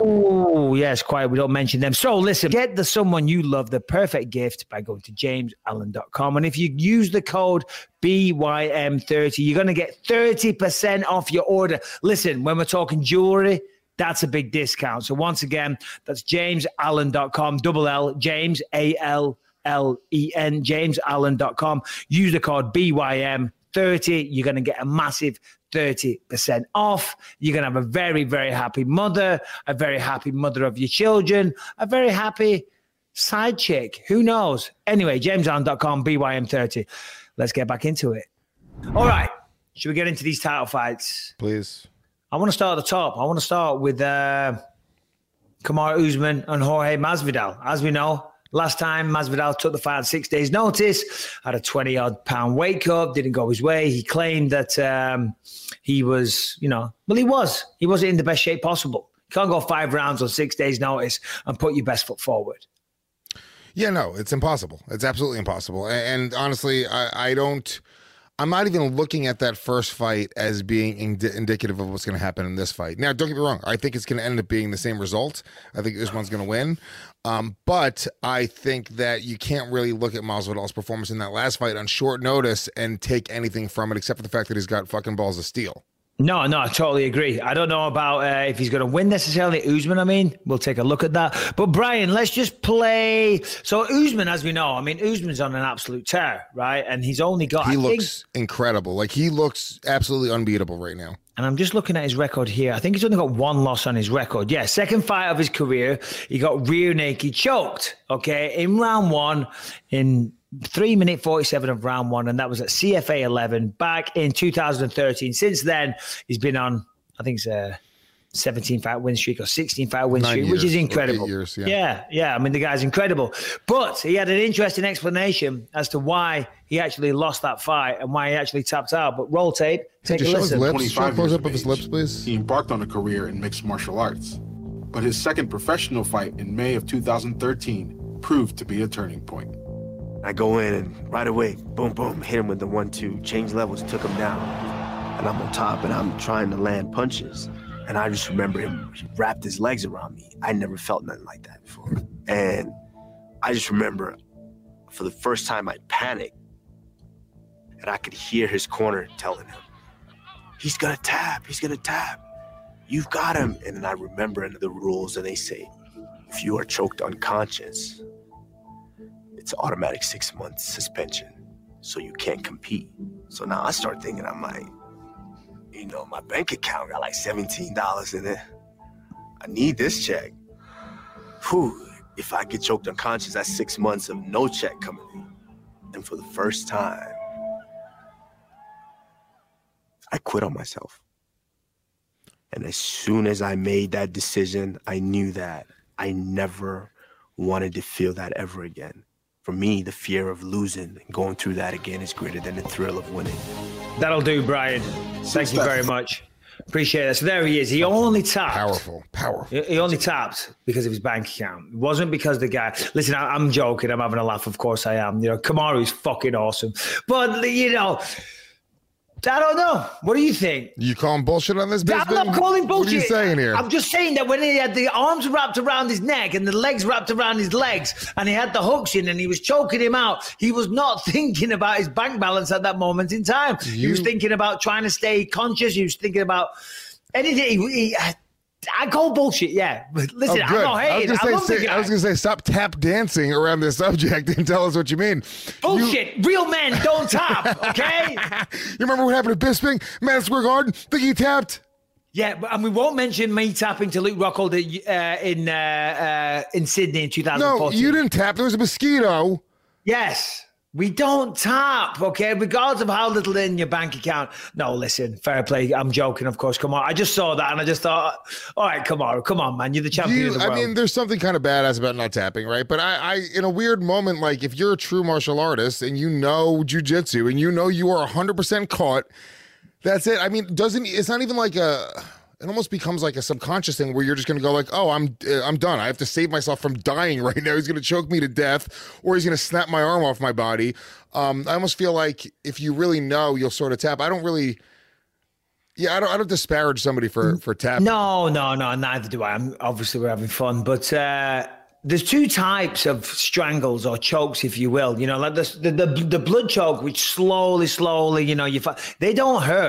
Oh, yes, quiet. We don't mention them. So listen, get the someone you love the perfect gift by going to james allen dot com. And if you use the code B Y M thirty, you're going to get thirty percent off your order. Listen, when we're talking jewelry, that's a big discount. So once again, that's james allen dot com, double L, James, A L L E N, james allen dot com. Use the code B Y M thirty, you're going to get a massive thirty percent off. You're going to have a very, very happy mother, a very happy mother of your children, a very happy side chick. Who knows? Anyway, james allen dot com, B Y M thirty. Let's get back into it. All right. Should we get into these title fights? Please. I want to start at the top. I want to start with uh, Kamaru Usman and Jorge Masvidal. As we know, last time Masvidal took the fight on six days' notice, had a twenty-odd pound weight cut, didn't go his way. He claimed that um, he was, you know, well, he was. He wasn't in the best shape possible. You can't go five rounds on six days' notice and put your best foot forward. Yeah, no, it's impossible. It's absolutely impossible. And, and honestly, I, I don't... I'm not even looking at that first fight as being ind- indicative of what's going to happen in this fight. Now, don't get me wrong. I think it's going to end up being the same result. I think this one's going to win. Um, but I think that you can't really look at Masvidal's performance in that last fight on short notice and take anything from it except for the fact that he's got fucking balls of steel. No, no, I totally agree. I don't know about uh, if he's going to win necessarily. Usman, I mean, we'll take a look at that. But Brian, let's just play. So Usman, as we know, I mean, Usman's on an absolute tear, right? And he's only got. He I looks think, incredible. Like he looks absolutely unbeatable right now. And I'm just looking at his record here. I think he's only got one loss on his record. Yeah, second fight of his career. He got rear naked choked, okay, in round one in three minute forty-seven of round one, and that was at C F A eleven back in two thousand thirteen. Since then, he's been on, I think it's a seventeen fight win streak or sixteen fight win Nine streak, years, which is incredible. eight years, yeah. yeah, yeah. I mean, the guy's incredible. But he had an interesting explanation as to why he actually lost that fight and why he actually tapped out. But roll tape, take Just a show his listen. lips. Show a close up of his lips, please. He embarked on a career in mixed martial arts, but his second professional fight in May of two thousand thirteen proved to be a turning point. I go in and right away, boom, boom, hit him with the one, two, change levels, took him down. And I'm on top and I'm trying to land punches. And I just remember him, he wrapped his legs around me. I never felt nothing like that before. And I just remember for the first time I panicked and I could hear his corner telling him, he's gonna tap, he's gonna tap. You've got him. And then I remember the rules and they say, if you are choked unconscious, it's automatic six months suspension, so you can't compete. So now I start thinking, I'm like, you know, my bank account got like seventeen dollars in it. I need this check. Whew, if I get choked unconscious, that's six months of no check coming in. And for the first time, I quit on myself. And as soon as I made that decision, I knew that I never wanted to feel that ever again. For me, the fear of losing and going through that again is greater than the thrill of winning. That'll do, Brian. Thank you very much. Appreciate it. So there he is. He only tapped. Powerful, powerful. He only tapped because of his bank account. It wasn't because the guy. Listen, I, I'm joking. I'm having a laugh. Of course I am. You know, Kamaru's fucking awesome. But, you know, I don't know. What do you think? You calling bullshit on this? I'm not calling bullshit. What are you saying here? I'm just saying that when he had the arms wrapped around his neck and the legs wrapped around his legs and he had the hooks in and he was choking him out, he was not thinking about his bank balance at that moment in time. You... He was thinking about trying to stay conscious. He was thinking about anything. He, he, I call bullshit, yeah. But listen, oh, I'm not hating. I was going to say, stop tap dancing around this subject and tell us what you mean. Bullshit. You... Real men don't tap, okay? You remember what happened to Bisping? Madison Square Garden? Think he tapped? Yeah, but, and we won't mention me tapping to Luke Rockhold uh, in, uh, uh, in Sydney in two thousand fourteen. No, you didn't tap. There was a mosquito. Yes. We don't tap, okay? Regardless of how little in your bank account. No, listen, fair play. I'm joking, of course. Come on. I just saw that and I just thought, all right, come on. Come on, man. You're the champion you, of the world. I mean, there's something kind of badass about not tapping, right? But I, I, in a weird moment, like if you're a true martial artist and you know jiu-jitsu and you know you are one hundred percent caught, that's it. I mean, doesn't, it's not even like a... It almost becomes like a subconscious thing where you're just going to go like, oh, I'm uh, I'm done. I have to save myself from dying right now. He's going to choke me to death or he's going to snap my arm off my body. Um, I almost feel like if you really know, you'll sort of tap. I don't really, yeah, I don't I don't disparage somebody for, for tapping. No, no, no, neither do I. I'm, obviously, we're having fun. But uh, there's two types of strangles or chokes, if you will. You know, like the, the, the, the blood choke, which slowly, slowly, you know, you they don't hurt.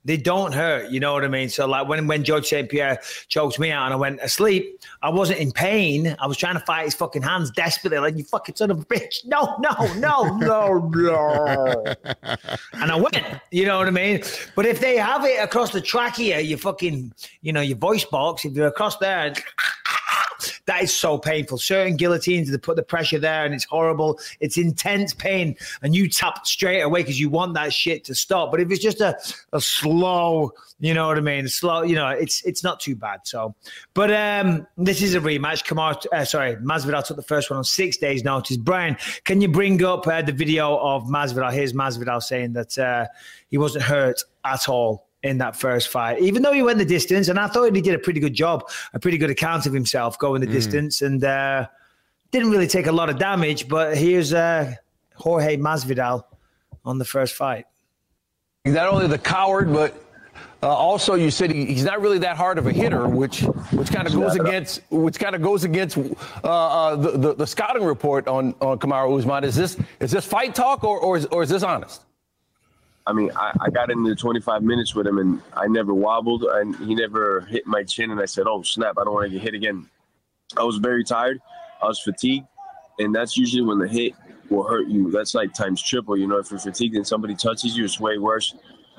They don't hurt, you know what I mean? So like when, when George Saint Pierre choked me out and I went asleep, I wasn't in pain. I was trying to fight his fucking hands desperately, like, you fucking son of a bitch. No, no, no, no, no. And I went, you know what I mean? But if they have it across the trachea, your fucking, you know, your voice box, if you're across there, that is so painful. Certain guillotines, they put the pressure there and it's horrible. It's intense pain and you tap straight away because you want that shit to stop. But if it's just a, a slow, you know what I mean? Slow, you know, it's it's not too bad. So, but um, this is a rematch. Kamaru, uh, sorry, Masvidal took the first one on six days' notice. Brian, can you bring up uh, the video of Masvidal? Here's Masvidal saying that uh, he wasn't hurt at all in that first fight, even though he went the distance. And I thought he did a pretty good job, a pretty good account of himself going the mm. distance, and uh, didn't really take a lot of damage. But here's uh, Jorge Masvidal on the first fight. He's not only the coward, but uh, also you said he, he's not really that hard of a hitter, which which kind of goes against which kind of goes against uh, uh, the, the the scouting report on on Kamaru Usman. Is this is this fight talk or or is, or is this honest? I mean, I, I got into twenty-five minutes with him, and I never wobbled, and he never hit my chin, and I said, oh, snap, I don't want to get hit again. I was very tired. I was fatigued, and that's usually when the hit will hurt you. That's like times triple, you know. If you're fatigued and somebody touches you, it's way worse.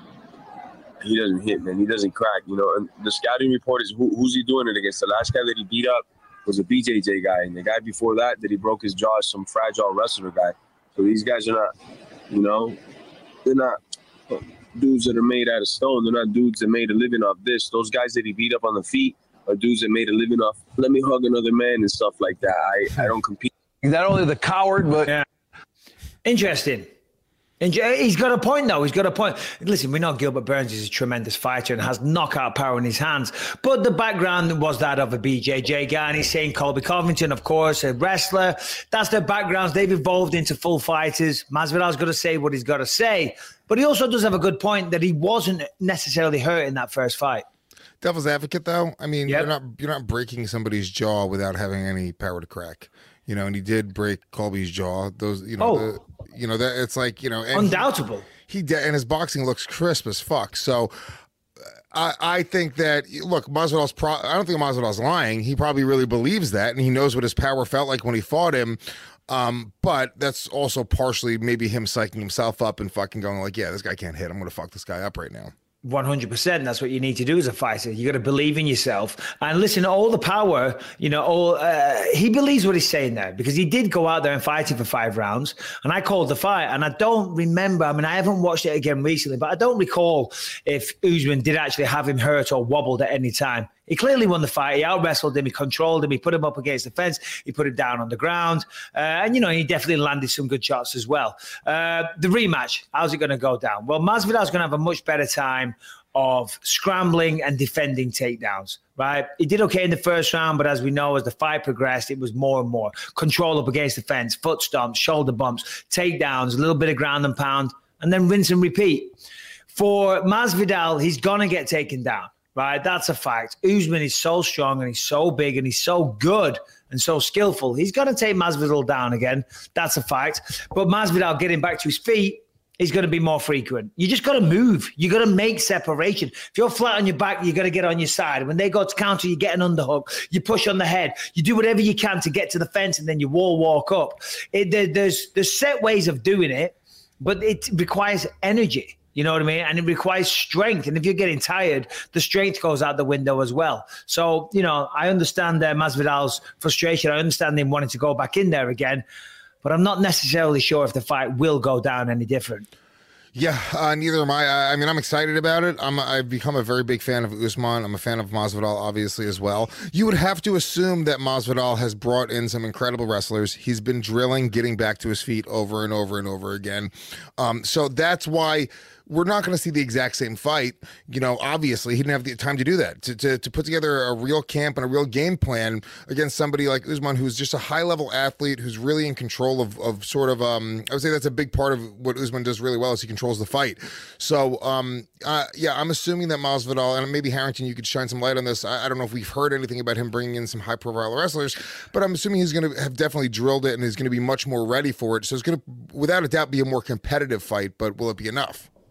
He doesn't hit, man. He doesn't crack, you know. And the scouting report is, who, who's he doing it against? The last guy that he beat up was a B J J guy, and the guy before that that he broke his jaw is some fragile wrestler guy. So these guys are not, you know, they're not dudes that are made out of stone. They're not dudes that made a living off this. Those guys that he beat up on the feet are dudes that made a living off, let me hug another man and stuff like that. I, I don't compete. He's not only the coward, but... Yeah. Interesting. He's got a point, though. He's got a point. Listen, we know Gilbert Burns is a tremendous fighter and has knockout power in his hands. But the background was that of a B J J guy. And he's saying Colby Covington, of course, a wrestler. That's their backgrounds. They've evolved into full fighters. Masvidal's got to say what he's got to say. But he also does have a good point that he wasn't necessarily hurt in that first fight. Devil's advocate, though. I mean, Yep. you're not you're not breaking somebody's jaw without having any power to crack. You know, and he did break Colby's jaw. Those, you know, Oh. the, you know that it's like, you know, and Undoubtable. He, he de- and his boxing looks crisp as fuck. So I I think that look, Masvidal's pro- I don't think Masvidal's lying. He probably really believes that, and he knows what his power felt like when he fought him. Um, but that's also partially maybe him psyching himself up and fucking going like, yeah, this guy can't hit. I'm gonna fuck this guy up right now. one hundred percent. That's what you need to do as a fighter. You got to believe in yourself and listen. All the power, you know. All uh, he believes what he's saying there because he did go out there and fight him for five rounds. And I called the fight, and I don't remember. I mean, I haven't watched it again recently, but I don't recall if Usman did actually have him hurt or wobbled at any time. He clearly won the fight. He out-wrestled him. He controlled him. He put him up against the fence. He put him down on the ground. Uh, and, you know, he definitely landed some good shots as well. Uh, the rematch, how's it going to go down? Well, Masvidal's going to have a much better time of scrambling and defending takedowns, right? He did okay in the first round, but as we know, as the fight progressed, it was more and more. Control up against the fence, foot stomps, shoulder bumps, takedowns, a little bit of ground and pound, and then rinse and repeat. For Masvidal, he's going to get taken down. Right, that's a fact. Usman is so strong and he's so big and he's so good and so skillful. He's going to take Masvidal down again. That's a fact. But Masvidal getting back to his feet is going to be more frequent. You just got to move. You got to make separation. If you're flat on your back, you got to get on your side. When they go to counter, you get an underhook. You push on the head. You do whatever you can to get to the fence, and then you wall walk up. It, there, there's there's set ways of doing it, but it requires energy. You know what I mean? And it requires strength. And if you're getting tired, the strength goes out the window as well. So, you know, I understand uh, Masvidal's frustration. I understand him wanting to go back in there again. But I'm not necessarily sure if the fight will go down any different. Yeah, uh, neither am I. I. I mean, I'm excited about it. I'm, I've become a very big fan of Usman. I'm a fan of Masvidal, obviously, as well. You would have to assume that Masvidal has brought in some incredible wrestlers. He's been drilling, getting back to his feet over and over and over again. Um, so that's why we're not going to see the exact same fight. You know, obviously, he didn't have the time to do that, to, to, to put together a real camp and a real game plan against somebody like Usman, who's just a high-level athlete, who's really in control of, of sort of, um, I would say that's a big part of what Usman does really well is he controls the fight. So, um, uh, yeah, I'm assuming that Masvidal, and maybe Harrington, you could shine some light on this. I, I don't know if we've heard anything about him bringing in some high-profile wrestlers, but I'm assuming he's going to have definitely drilled it and is going to be much more ready for it. So it's going to, without a doubt, be a more competitive fight, but will it be enough?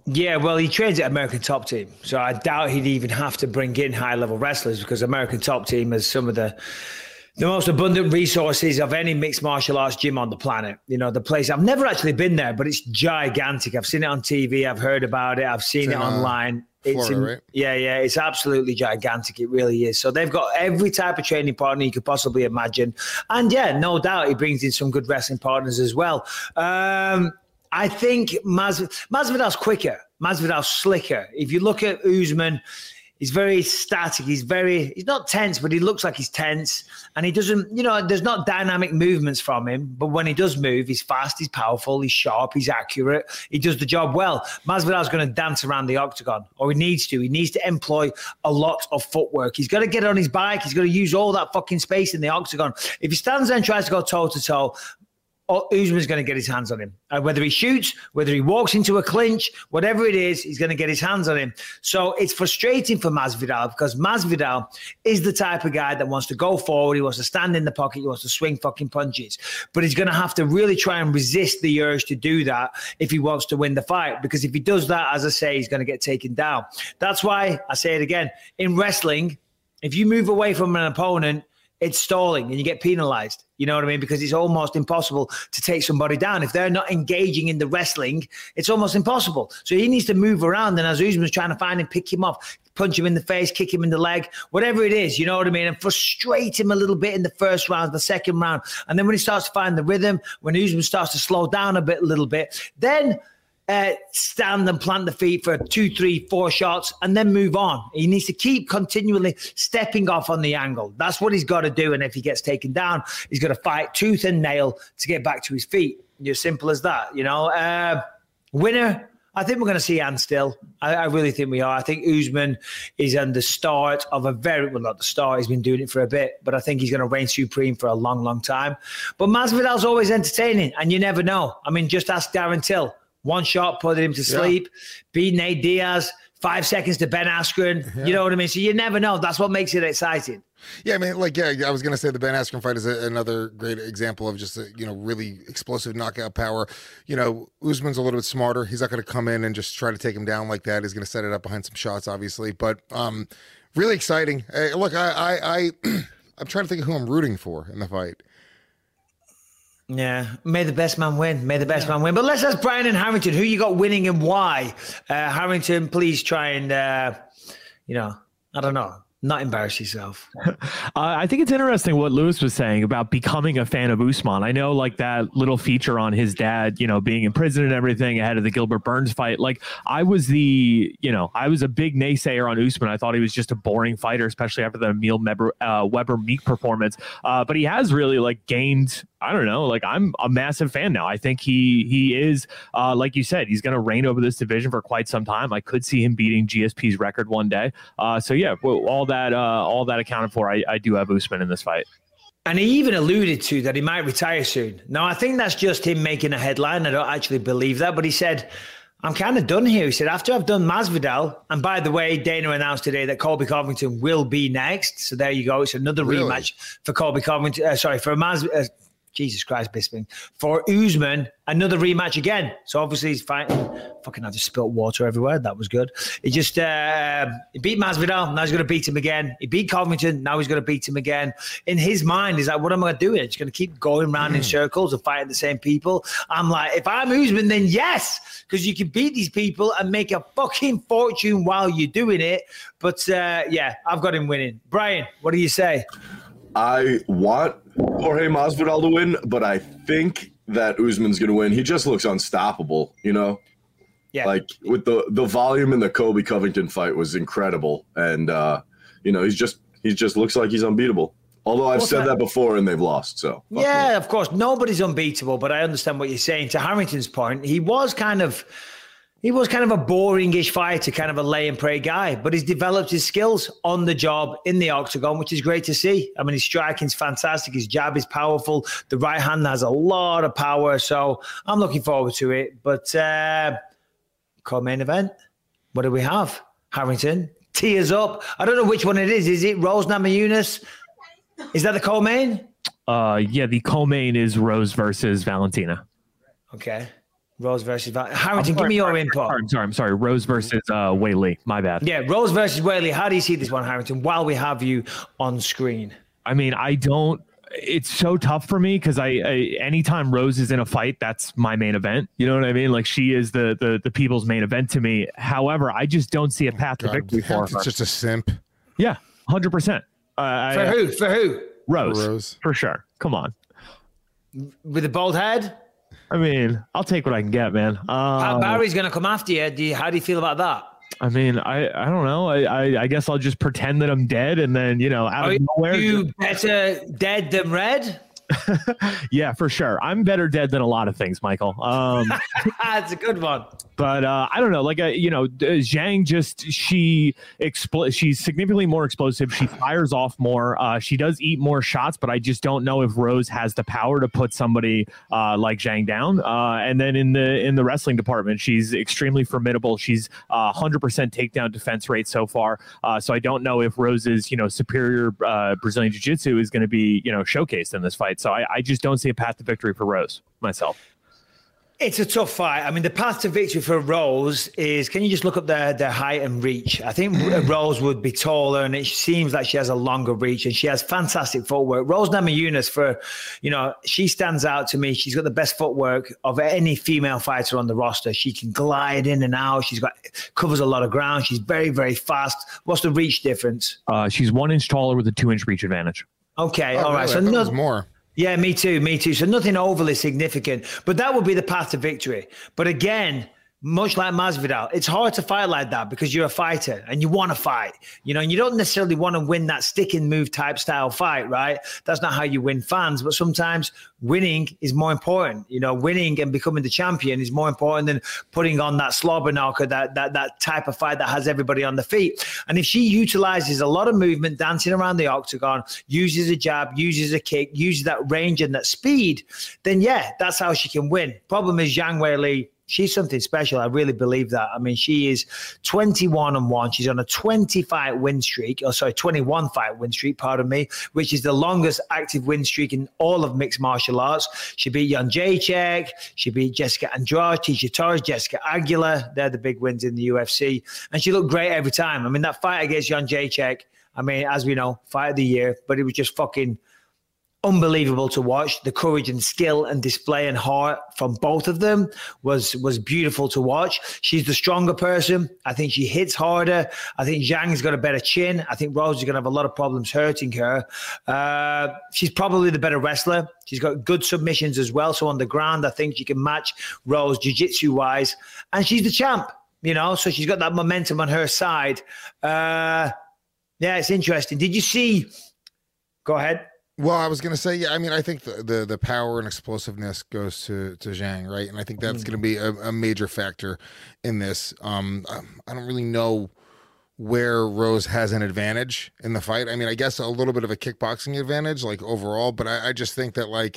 Yeah, well, he trains at American Top Team, so I doubt he'd even have to bring in high-level wrestlers because American Top Team has some of the the most abundant resources of any mixed martial arts gym on the planet. You know, the place, I've never actually been there, but it's gigantic. I've seen it on T V. I've heard about it. I've seen It's it in, uh, online. It's Florida, in, right? Yeah, yeah. It's absolutely gigantic. It really is. So they've got every type of training partner you could possibly imagine. And yeah, no doubt he brings in some good wrestling partners as well. Um, I think Mas- Masvidal's quicker. Masvidal's slicker. If you look at Usman, he's very static. He's very, he's not tense, but he looks like he's tense. And he doesn't, you know, there's not dynamic movements from him. But when he does move, he's fast, he's powerful, he's sharp, he's accurate. He does the job well. Masvidal's going to dance around the octagon, or he needs to. He needs to employ a lot of footwork. He's got to get on his bike. He's got to use all that fucking space in the octagon. If he stands there and tries to go toe-to-toe, Usman's going to get his hands on him. Uh, whether he shoots, whether he walks into a clinch, whatever it is, he's going to get his hands on him. So it's frustrating for Masvidal because Masvidal is the type of guy that wants to go forward. He wants to stand in the pocket. He wants to swing fucking punches. But he's going to have to really try and resist the urge to do that if he wants to win the fight. Because if he does that, as I say, he's going to get taken down. That's why I say it again. In wrestling, if you move away from an opponent, it's stalling and you get penalized. You know what I mean? Because it's almost impossible to take somebody down. If they're not engaging in the wrestling, it's almost impossible. So he needs to move around. And as Usman's trying to find him, pick him up, punch him in the face, kick him in the leg, whatever it is, you know what I mean? And frustrate him a little bit in the first round, the second round. And then when he starts to find the rhythm, when Usman starts to slow down a bit, a little bit, then Uh, stand and plant the feet for two, three, four shots and then move on. He needs to keep continually stepping off on the angle. That's what he's got to do. And if he gets taken down, he's got to fight tooth and nail to get back to his feet. As simple as that, you know. Uh, winner, I think we're going to see Ann still. I, I really think we are. I think Usman is on the start of a very, well, not the start. He's been doing it for a bit, but I think he's going to reign supreme for a long, long time. But Masvidal's always entertaining, and you never know. I mean, just ask Darren Till. One shot, put him to sleep. Yeah. Beat Nate Diaz. Five seconds to Ben Askren. Yeah. You know what I mean? So you never know. That's what makes it exciting. Yeah, I mean, like, yeah, I was going to say the Ben Askren fight is a, another great example of just, a, you know, really explosive knockout power. You know, Usman's a little bit smarter. He's not going to come in and just try to take him down like that. He's going to set it up behind some shots, obviously. But um, really exciting. Hey, look, I, I, I, I'm trying to think of who I'm rooting for in the fight. Yeah, may the best man win. May the best yeah. man win. But let's ask Brian and Harrington, who you got winning and why. Uh, Harrington, please try and, uh, you know, I don't know, not embarrass yourself. uh, I think it's interesting what Lewis was saying about becoming a fan of Usman. I know, like, that little feature on his dad, you know, being in prison and everything ahead of the Gilbert Burns fight. Like, I was the, you know, I was a big naysayer on Usman. I thought he was just a boring fighter, especially after the Emil Weber, uh, Weber Meek performance. Uh, but he has really, like, gained, I don't know, like, I'm a massive fan now. I think he he is, uh, like you said, he's going to reign over this division for quite some time. I could see him beating G S P's record one day. Uh, so, yeah, well, all that uh, all that accounted for, I, I do have Usman in this fight. And he even alluded to that he might retire soon. Now, I think that's just him making a headline. I don't actually believe that. But he said, I'm kind of done here. He said, after I've done Masvidal, and by the way, Dana announced today that Colby Covington will be next. So there you go. It's another really? rematch for Colby Covington. Uh, sorry, for Masvidal. Uh, Jesus Christ, Bisping. For Usman, another rematch again. So obviously he's fighting. Fucking, I just spilt water everywhere. That was good. He just uh, he beat Masvidal. Now he's going to beat him again. He beat Covington. Now he's going to beat him again. In his mind, he's like, what am I going to do? I'm just going to keep going around mm. in circles and fighting the same people. I'm like, if I'm Usman, then yes, because you can beat these people and make a fucking fortune while you're doing it. But uh, yeah, I've got him winning. Brian, what do you say? I want Jorge Masvidal to win, but I think that Usman's going to win. He just looks unstoppable, you know? Yeah. Like, with the, the volume in the Colby Covington fight was incredible. And, uh, you know, he's just he just looks like he's unbeatable. Although I've said that before and they've lost. So yeah, me. Of course, nobody's unbeatable, but I understand what you're saying. To Harrington's point, he was kind of – He was kind of a boring-ish fighter, kind of a lay-and-pray guy, but he's developed his skills on the job in the octagon, which is great to see. I mean, his striking's fantastic. His jab is powerful. The right hand has a lot of power, so I'm looking forward to it. But uh, co-main event, what do we have? Harrington, tee us up. I don't know which one it is. Is it Rose Namajunas? Is that the co-main? Uh, yeah, the co-main is Rose versus Valentina. Okay. Rose versus Val- Harrington. I'm sorry, give me your sorry, input. Sorry, I'm sorry. I'm sorry. Rose versus uh, Wei Li. My bad. Yeah, Rose versus Wei Li. How do you see this one, Harrington? While we have you on screen. I mean, I don't. It's so tough for me because I, I anytime Rose is in a fight, that's my main event. You know what I mean? Like she is the the the people's main event to me. However, I just don't see a path God, to victory for her. It's just a simp. Yeah, hundred percent. Uh, For I, who? For who? Rose, For Rose. for sure. Come on. With a bald head? I mean, I'll take what I can get, man. Pat Uh, Barry's going to come after you. Do you. How do you feel about that? I mean, I, I don't know. I, I I guess I'll just pretend that I'm dead, and then you know, out Are of nowhere. you better dead than red? Yeah, for sure. I'm better dead than a lot of things, Michael. Um, That's a good one. But uh, I don't know, like, uh, you know, Zhang just, she, expl- she's significantly more explosive. She fires off more. Uh, she does eat more shots, but I just don't know if Rose has the power to put somebody uh, like Zhang down. Uh, and then in the in the wrestling department, she's extremely formidable. She's uh, one hundred percent takedown defense rate so far. Uh, so I don't know if Rose's, you know, superior uh, Brazilian Jiu-Jitsu is going to be, you know, showcased in this fight. So I, I just don't see a path to victory for Rose myself. It's a tough fight. I mean, the path to victory for Rose is, can you just look up their, their height and reach? I think Rose would be taller, and it seems like she has a longer reach, and she has fantastic footwork. Rose Namajunas, for, you know, she stands out to me. She's got the best footwork of any female fighter on the roster. She can glide in and out. She's got, covers a lot of ground. She's very, very fast. What's the reach difference? Uh, she's one inch taller with a two inch reach advantage. Okay. Oh, all right. really? So I thought it no, was more. Yeah, me too, me too. So nothing overly significant, but that would be the path to victory. But again, much like Masvidal, it's hard to fight like that because you're a fighter and you want to fight, you know, and you don't necessarily want to win that stick and move type style fight, right? That's not how you win fans, but sometimes winning is more important. You know, winning and becoming the champion is more important than putting on that slobber knocker, that that that type of fight that has everybody on the feet. And if she utilizes a lot of movement, dancing around the octagon, uses a jab, uses a kick, uses that range and that speed, then yeah, that's how she can win. Problem is Zhang Weili, she's something special. I really believe that. I mean, she is twenty-one and one. She's on a twenty fight win streak, or sorry, twenty-one fight win streak, pardon me, which is the longest active win streak in all of mixed martial arts. She beat Jan Jacek. She beat Jessica Andrade, Tisha Torres, Jessica Aguilar. They're the big wins in the U F C. And she looked great every time. I mean, that fight against Jan Jacek, I mean, as we know, fight of the year, but it was just fucking unbelievable to watch. The courage and skill and display and heart from both of them was was beautiful to watch. She's the stronger person. I think she hits harder. I think Zhang's got a better chin. I think Rose is going to have a lot of problems hurting her. Uh, she's probably the better wrestler. She's got good submissions as well. So on the ground, I think she can match Rose jiu-jitsu wise. And she's the champ, you know, so she's got that momentum on her side. Uh, yeah, it's interesting. Did you see? Go ahead. Well, I was going to say, yeah, I mean, I think the, the, the power and explosiveness goes to, to Zhang, right? And I think that's mm. going to be a, a major factor in this. Um, I don't really know where Rose has an advantage in the fight. I mean, I guess a little bit of a kickboxing advantage, like overall, but I, I just think that, like,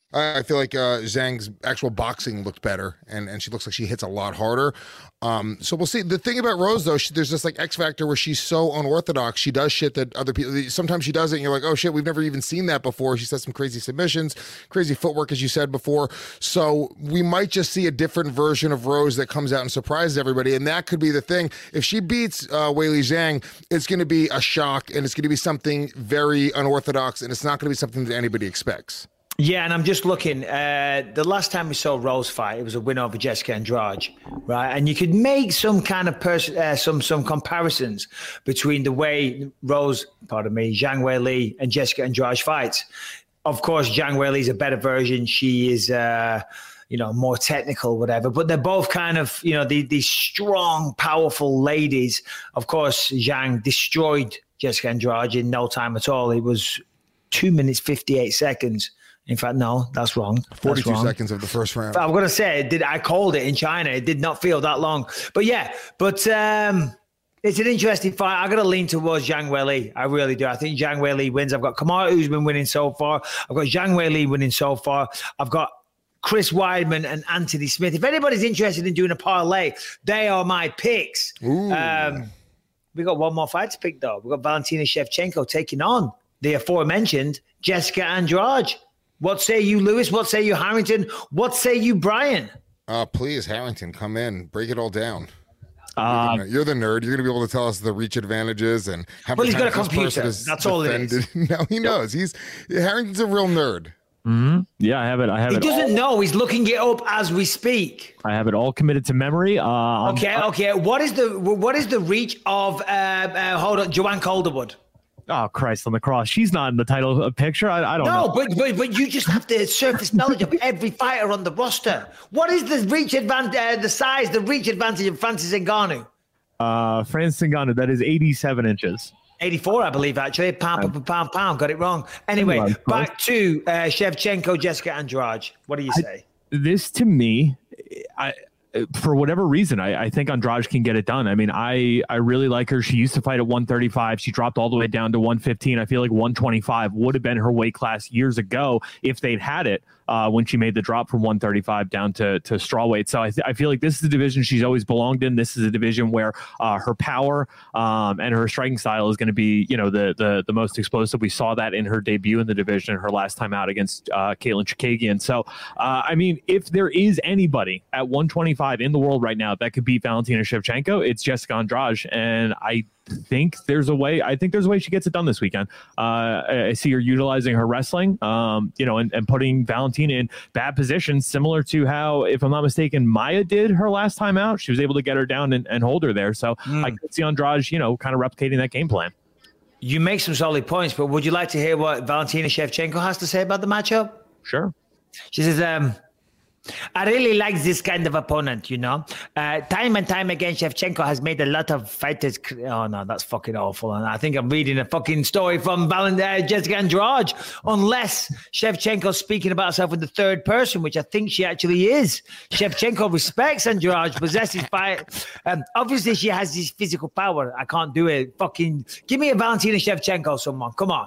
I feel like uh, Zhang's actual boxing looked better, and, and she looks like she hits a lot harder. Um, so we'll see. The thing about Rose, though, she, there's this like X factor where she's so unorthodox. She does shit that other people, sometimes she does it, and you're like, oh shit, we've never even seen that before. She says some crazy submissions, crazy footwork, as you said before. So we might just see a different version of Rose that comes out and surprises everybody, and that could be the thing. If she beats uh, Weili Zhang, it's going to be a shock, and it's going to be something very unorthodox, and it's not going to be something that anybody expects. Yeah, and I'm just looking. Uh, the last time we saw Rose fight, it was a win over Jessica Andrade, right? And you could make some kind of pers- uh, some some comparisons between the way Rose, pardon me, Zhang Weili and Jessica Andrade fights. Of course, Zhang Weili is a better version. She is, uh, you know, more technical, whatever. But they're both kind of, you know, these, these strong, powerful ladies. Of course, Zhang destroyed Jessica Andrade in no time at all. It was two minutes fifty-eight seconds. In fact, no, that's wrong. That's forty-two wrong. seconds of the first round. I'm going to say, it did, I called it in China. It did not feel that long. But yeah, but um, it's an interesting fight. I'm going to lean towards Zhang Weili. I really do. I think Zhang Weili wins. I've got Kamaru who's been winning so far. I've got Zhang Weili winning so far. I've got Chris Weidman and Anthony Smith. If anybody's interested in doing a parlay, they are my picks. Um, we got one more fight to pick, though. We've got Valentina Shevchenko taking on the aforementioned Jessica Andrade. What say you, Lewis? What say you, Harrington? What say you, Brian? Uh, please, Harrington, come in, break it all down. Uh, you're the nerd. You're going to be able to tell us the reach advantages and how well, many he's got a times this computer. person is That's all it is. defended. No, he knows. He's Harrington's a real nerd. Mm-hmm. Yeah, I have it. I have He it. doesn't all, know. He's looking it up as we speak. I have it all committed to memory. Uh, Okay, I'm, okay. What is the what is the reach of uh, uh hold on, Joanne Calderwood? Oh Christ on the cross! She's not in the title picture. I, I don't No, know. but, but but you just have the surface knowledge of every fighter on the roster. What is the reach advantage, uh, the size, the reach advantage of Francis Ngannou? Uh, Francis Ngannou, that is eighty-seven inches. eighty-four, I believe, actually. Pound, pound, pound, pound. Got it wrong. Anyway, back to uh, Shevchenko, Jessica Andrade. What do you say? I, this, to me, I for whatever reason, I, I think Andrade can get it done. I mean, I, I really like her. She used to fight at one thirty-five. She dropped all the way down to one fifteen. I feel like one twenty-five would have been her weight class years ago if they'd had it uh, when she made the drop from one thirty-five down to, to strawweight. So I, th- I feel like this is the division she's always belonged in. This is a division where uh, her power um, and her striking style is going to be, you know, the, the the most explosive. We saw that in her debut in the division, her last time out against uh, Caitlin Chikagian. So, uh, I mean, if there is anybody at one twenty-five in the world right now that could beat Valentina Shevchenko, it's Jessica Andrade. And I think there's a way, I think there's a way she gets it done this weekend. Uh, I see her utilizing her wrestling, um, you know, and, and putting Valentina in bad positions, similar to how, if I'm not mistaken, Maya did her last time out. She was able to get her down and, and hold her there. So mm. I could see Andrade, you know, kind of replicating that game plan. You make some solid points, but would you like to hear what Valentina Shevchenko has to say about the matchup? Sure. She says, um, I really like this kind of opponent, you know. Uh, time and time again, Shevchenko has made a lot of fighters. Cr- oh, no, that's fucking awful. And I think I'm reading a fucking story from Valent- uh, Jessica Andrade, unless Shevchenko's speaking about herself in the third person, which I think she actually is. Shevchenko respects Andrade, possesses fight. Um, obviously, she has this physical power. I can't do it. Fucking give me a Valentina Shevchenko, someone. Come on.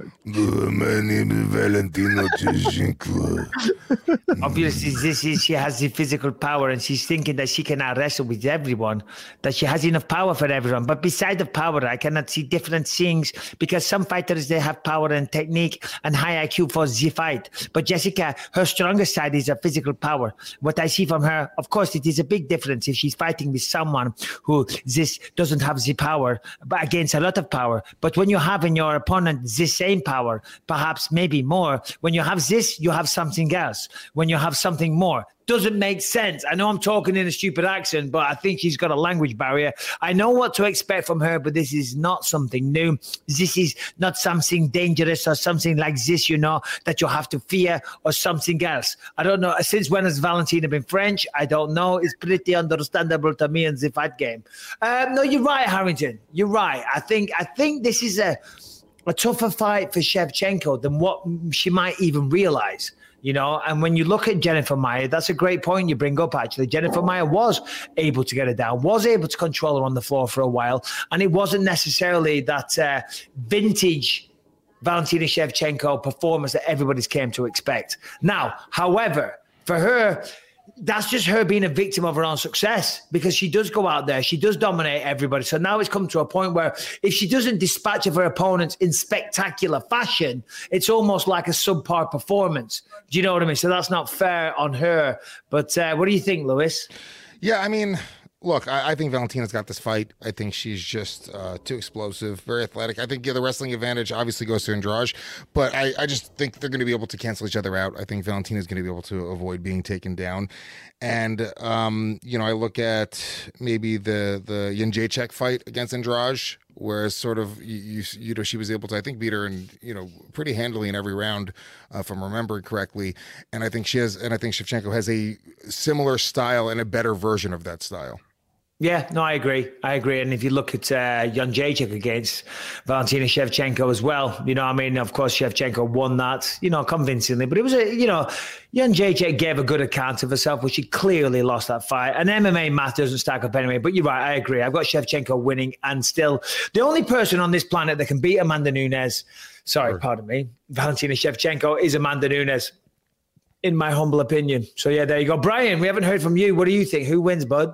My name is Valentino Shevchenko. Obviously, this is she has the physical power, and she's thinking that she can wrestle with everyone, that she has enough power for everyone. But beside the power, I cannot see different things, because some fighters, they have power and technique and high I Q for the fight. But Jessica, her strongest side is her physical power. What I see from her, of course, it is a big difference if she's fighting with someone who this doesn't have the power, but against a lot of power. But when you have in your opponent this same power, perhaps maybe more, when you have this, you have something else. When you have something more, doesn't make sense. I know I'm talking in a stupid accent, but I think she's got a language barrier. I know what to expect from her, but this is not something new. This is not something dangerous or something like this, you know, that you have to fear, or something else. I don't know. Since when has Valentina been French? I don't know. It's pretty understandable to me in the fight game. Um, no, you're right, Harrington. You're right. I think I think this is a a tougher fight for Shevchenko than what she might even realize, you know. And when you look at Jennifer Maia, that's a great point you bring up, actually. Jennifer Maia was able to get her down, was able to control her on the floor for a while, and it wasn't necessarily that uh, vintage Valentina Shevchenko performance that everybody's came to expect. Now, however, for her, that's just her being a victim of her own success, because she does go out there, she does dominate everybody. So now it's come to a point where if she doesn't dispatch of her opponents in spectacular fashion, it's almost like a subpar performance. Do you know what I mean? So that's not fair on her. But uh, what do you think, Lewis? Yeah, I mean, look, I, I think Valentina's got this fight. I think she's just uh, too explosive, very athletic. I think yeah, the wrestling advantage obviously goes to Andrade, but I, I just think they're going to be able to cancel each other out. I think Valentina's going to be able to avoid being taken down. And, um, you know, I look at maybe the, the Jędrzejczyk fight against Andrade, whereas sort of, you, you, you know, she was able to, I think, beat her in, you know, pretty handily in every round, uh, if I'm remembering correctly. And I think she has, and I think Shevchenko has a similar style and a better version of that style. Yeah, no, I agree. I agree. And if you look at uh, Jędrzejczyk against Valentina Shevchenko as well, you know, I mean, of course, Shevchenko won that, you know, convincingly. But it was a, you know, Jędrzejczyk gave a good account of herself, but she clearly lost that fight. And M M A math doesn't stack up anyway. But you're right, I agree. I've got Shevchenko winning, and still the only person on this planet that can beat Amanda Nunes, sorry, pardon me, Valentina Shevchenko, is Amanda Nunes, in my humble opinion. So, yeah, there you go. Brian, we haven't heard from you. What do you think? Who wins, bud?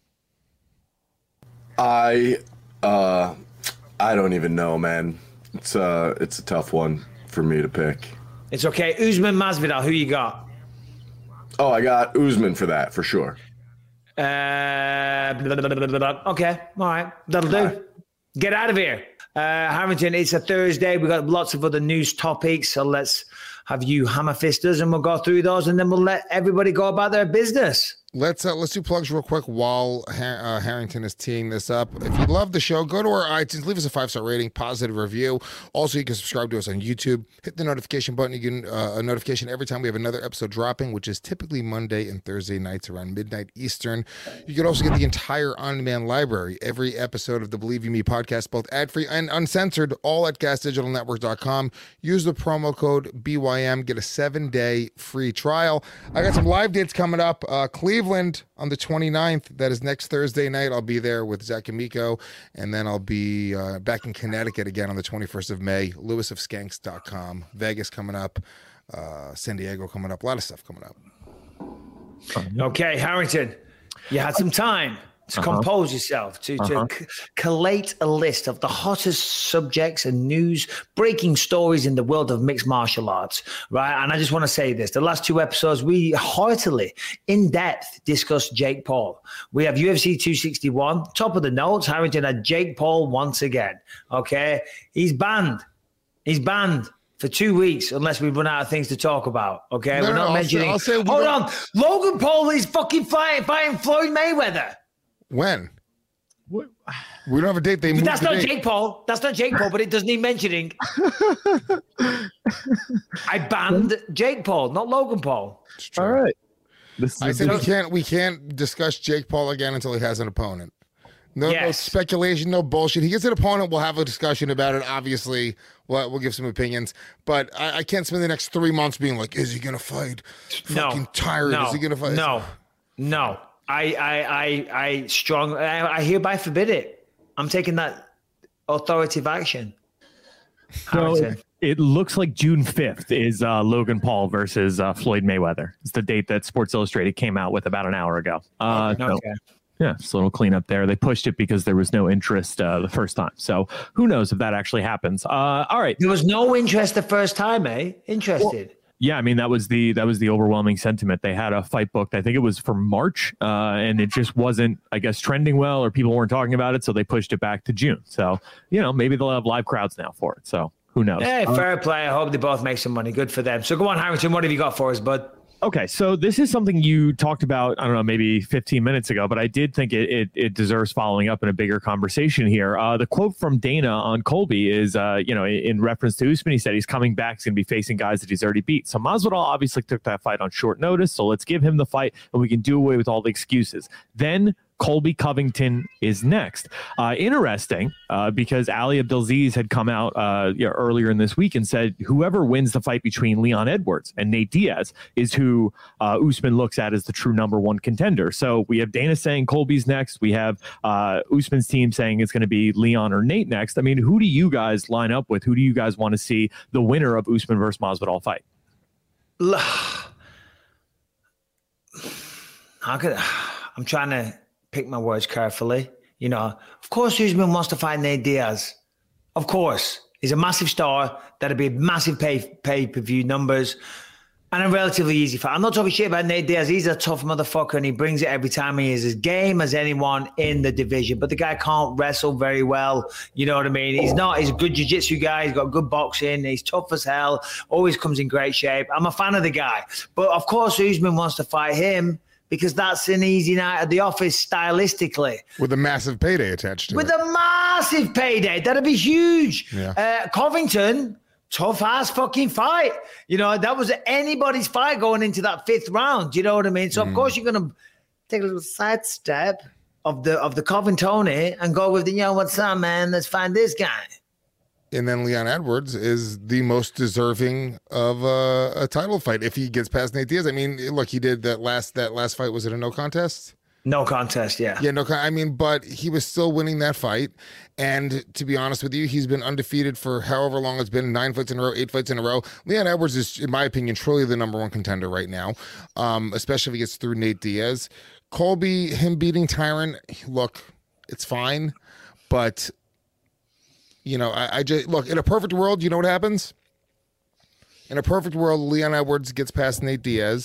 I uh I don't even know, man. It's uh it's a tough one for me to pick. It's okay. Usman Masvidal, who you got? Oh, I got Usman for that, for sure. Uh, blah, blah, blah, blah, blah. Okay, all right, that'll do. Right. Get out of here. Uh, Harrington, it's a Thursday. We've got lots of other news topics, so let's have you hammer fist us and we'll go through those and then we'll let everybody go about their business. Let's uh, let's do plugs real quick while Har- uh, Harrington is teeing this up. If you love the show, go to our iTunes, leave us a five-star rating, positive review. Also, you can subscribe to us on YouTube. Hit the notification button. You get uh, a notification every time we have another episode dropping, which is typically Monday and Thursday nights around midnight Eastern. You can also get the entire on-demand library, every episode of the Believe You Me podcast, both ad-free and uncensored, all at gas digital network dot com. Use the promo code B Y M. Get a seven-day free trial. I got some live dates coming up. Uh, Cleveland. Cleveland on the twenty-ninth. That is next Thursday night. I'll be there with Zach and Miko, and then I'll be uh, back in Connecticut again on the twenty-first of May. lewis of skanks dot com. Vegas coming up. Uh, San Diego coming up. A lot of stuff coming up. Okay, Harrington, you had some time to uh-huh. compose yourself, to, uh-huh. to c- collate a list of the hottest subjects and news, breaking stories in the world of mixed martial arts, right? And I just want to say this. The last two episodes, we heartily, in depth, discussed Jake Paul. We have U F C two sixty-one. Top of the notes, Harrington had Jake Paul once again, okay? He's banned. He's banned for two weeks unless we run out of things to talk about, okay? No, We're not no, mentioning... I'll say, I'll say hold on. Logan Paul is fucking fighting, fighting Floyd Mayweather. When? What? We don't have a date. They moved That's the not date. Jake Paul. That's not Jake Paul, but it does need mentioning. I banned Jake Paul, not Logan Paul. All right. I said we can't we can't discuss Jake Paul again until he has an opponent. No, yes. no speculation, no bullshit. He gets an opponent, we'll have a discussion about it. Obviously, we'll, we'll give some opinions. But I, I can't spend the next three months being like, is he going to fight? No. Fucking tired. No. Is he going to fight? No. No. I, I, I, I strong. I, I hereby forbid it. I'm taking that authoritative action. So it, it looks like June fifth is uh, Logan Paul versus uh, Floyd Mayweather. It's the date that Sports Illustrated came out with about an hour ago. Uh, okay. So, yeah, it's a little cleanup there. They pushed it because there was no interest uh, the first time. So who knows if that actually happens? Uh, all right. There was no interest the first time, eh? Interested. Well, Yeah, I mean that was the that was the overwhelming sentiment. They had a fight booked. I think it was for March, uh, and it just wasn't, I guess, trending well, or people weren't talking about it, so they pushed it back to June. So you know, maybe they'll have live crowds now for it. So who knows? Hey, uh, fair play. I hope they both make some money. Good for them. So go on, Harrington. What have you got for us, bud? Okay, so this is something you talked about, I don't know, maybe fifteen minutes ago, but I did think it it, it deserves following up in a bigger conversation here. Uh, the quote from Dana on Colby is, uh, you know, in reference to Usman, he said he's coming back, he's going to be facing guys that he's already beat. So Masvidal obviously took that fight on short notice, so let's give him the fight, and we can do away with all the excuses. Then Colby Covington is next. Uh, interesting, uh, because Ali Abdelaziz had come out uh, you know, earlier in this week and said whoever wins the fight between Leon Edwards and Nate Diaz is who uh, Usman looks at as the true number one contender. So we have Dana saying Colby's next. We have uh, Usman's team saying it's going to be Leon or Nate next. I mean, who do you guys line up with? Who do you guys want to see the winner of Usman versus Masvidal fight? How could I'm trying to pick my words carefully. You know, of course, Usman wants to fight Nate Diaz. Of course. He's a massive star. That'd be massive pay, pay-per-view numbers and a relatively easy fight. I'm not talking shit about Nate Diaz. He's a tough motherfucker, and he brings it every time. He is as game as anyone in the division. But the guy can't wrestle very well. You know what I mean? He's not. He's a good jiu-jitsu guy. He's got good boxing. He's tough as hell. Always comes in great shape. I'm a fan of the guy. But, of course, Usman wants to fight him, because that's an easy night at the office stylistically. With a massive payday attached to With it. a massive payday. That'd be huge. Yeah. Uh, Covington, tough ass fucking fight. You know, that was anybody's fight going into that fifth round. You know what I mean? So, Mm. of course, you're going to take a little sidestep of the of the Covingtone and go with the, you know, what's up, man? Let's find this guy. And then Leon Edwards is the most deserving of uh, a title fight if he gets past Nate Diaz. I mean, look, he did that last that last fight. Was it a no contest? No contest, yeah. Yeah, no. I mean, but he was still winning that fight. And to be honest with you, he's been undefeated for however long it's been, nine fights in a row, eight fights in a row. Leon Edwards is, in my opinion, truly the number one contender right now, um, especially if he gets through Nate Diaz. Colby, him beating Tyron, look, it's fine, but... You know, I, I just look in a perfect world. You know what happens? In a perfect world, Leon Edwards gets past Nate Diaz.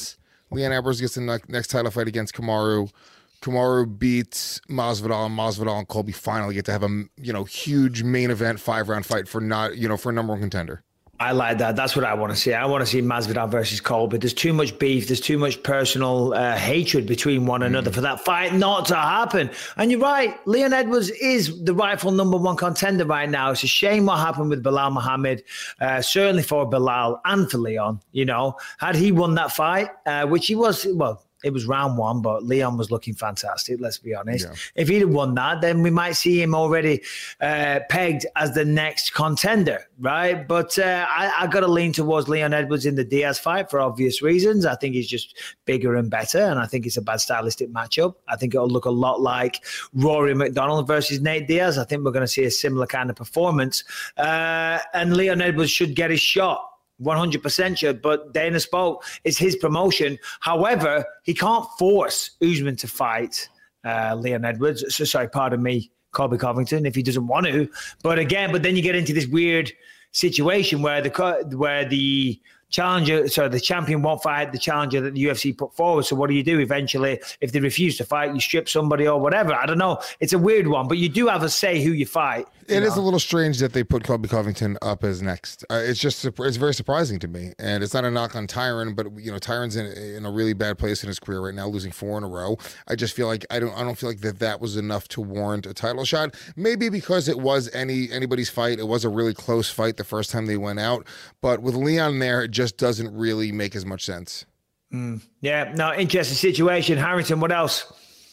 Leon Edwards gets the ne- next title fight against Kamaru. Kamaru beats Masvidal, and Masvidal and Colby finally get to have a you know huge main event five round fight for not you know for a number one contender. I like that. That's what I want to see. I want to see Masvidal versus Colby. There's too much beef. There's too much personal uh, hatred between one another mm. for that fight not to happen. And you're right. Leon Edwards is the rightful number one contender right now. It's a shame what happened with Bilal Muhammad, uh, certainly for Bilal and for Leon. You know, had he won that fight, uh, which he was, well, it was round one, but Leon was looking fantastic, let's be honest. Yeah. If he'd have won that, then we might see him already uh, pegged as the next contender, right? But uh, I, I got to lean towards Leon Edwards in the Diaz fight for obvious reasons. I think he's just bigger and better, and I think it's a bad stylistic matchup. I think it'll look a lot like Rory McDonald versus Nate Diaz. I think we're going to see a similar kind of performance. Uh, and Leon Edwards should get his shot. one hundred percent should, but Dana spoke. It's his promotion. However, he can't force Usman to fight uh, Leon Edwards. So, sorry, pardon me, Colby Covington, if he doesn't want to. But again, but then you get into this weird situation where the where the challenger, sorry, the champion won't fight the challenger that the U F C put forward. So what do you do eventually if they refuse to fight? You strip somebody or whatever. I don't know. It's a weird one, but you do have a say who you fight. It is a little strange that they put Colby Covington up as next. Uh, it's just it's very surprising to me, and it's not a knock on Tyron, but you know Tyron's in, in a really bad place in his career right now, losing four in a row. I just feel like I don't I don't feel like that that was enough to warrant a title shot. Maybe because it was any anybody's fight. It was a really close fight the first time they went out, but with Leon there, it just doesn't really make as much sense. Mm. Yeah, no, interesting situation. Harrington, what else?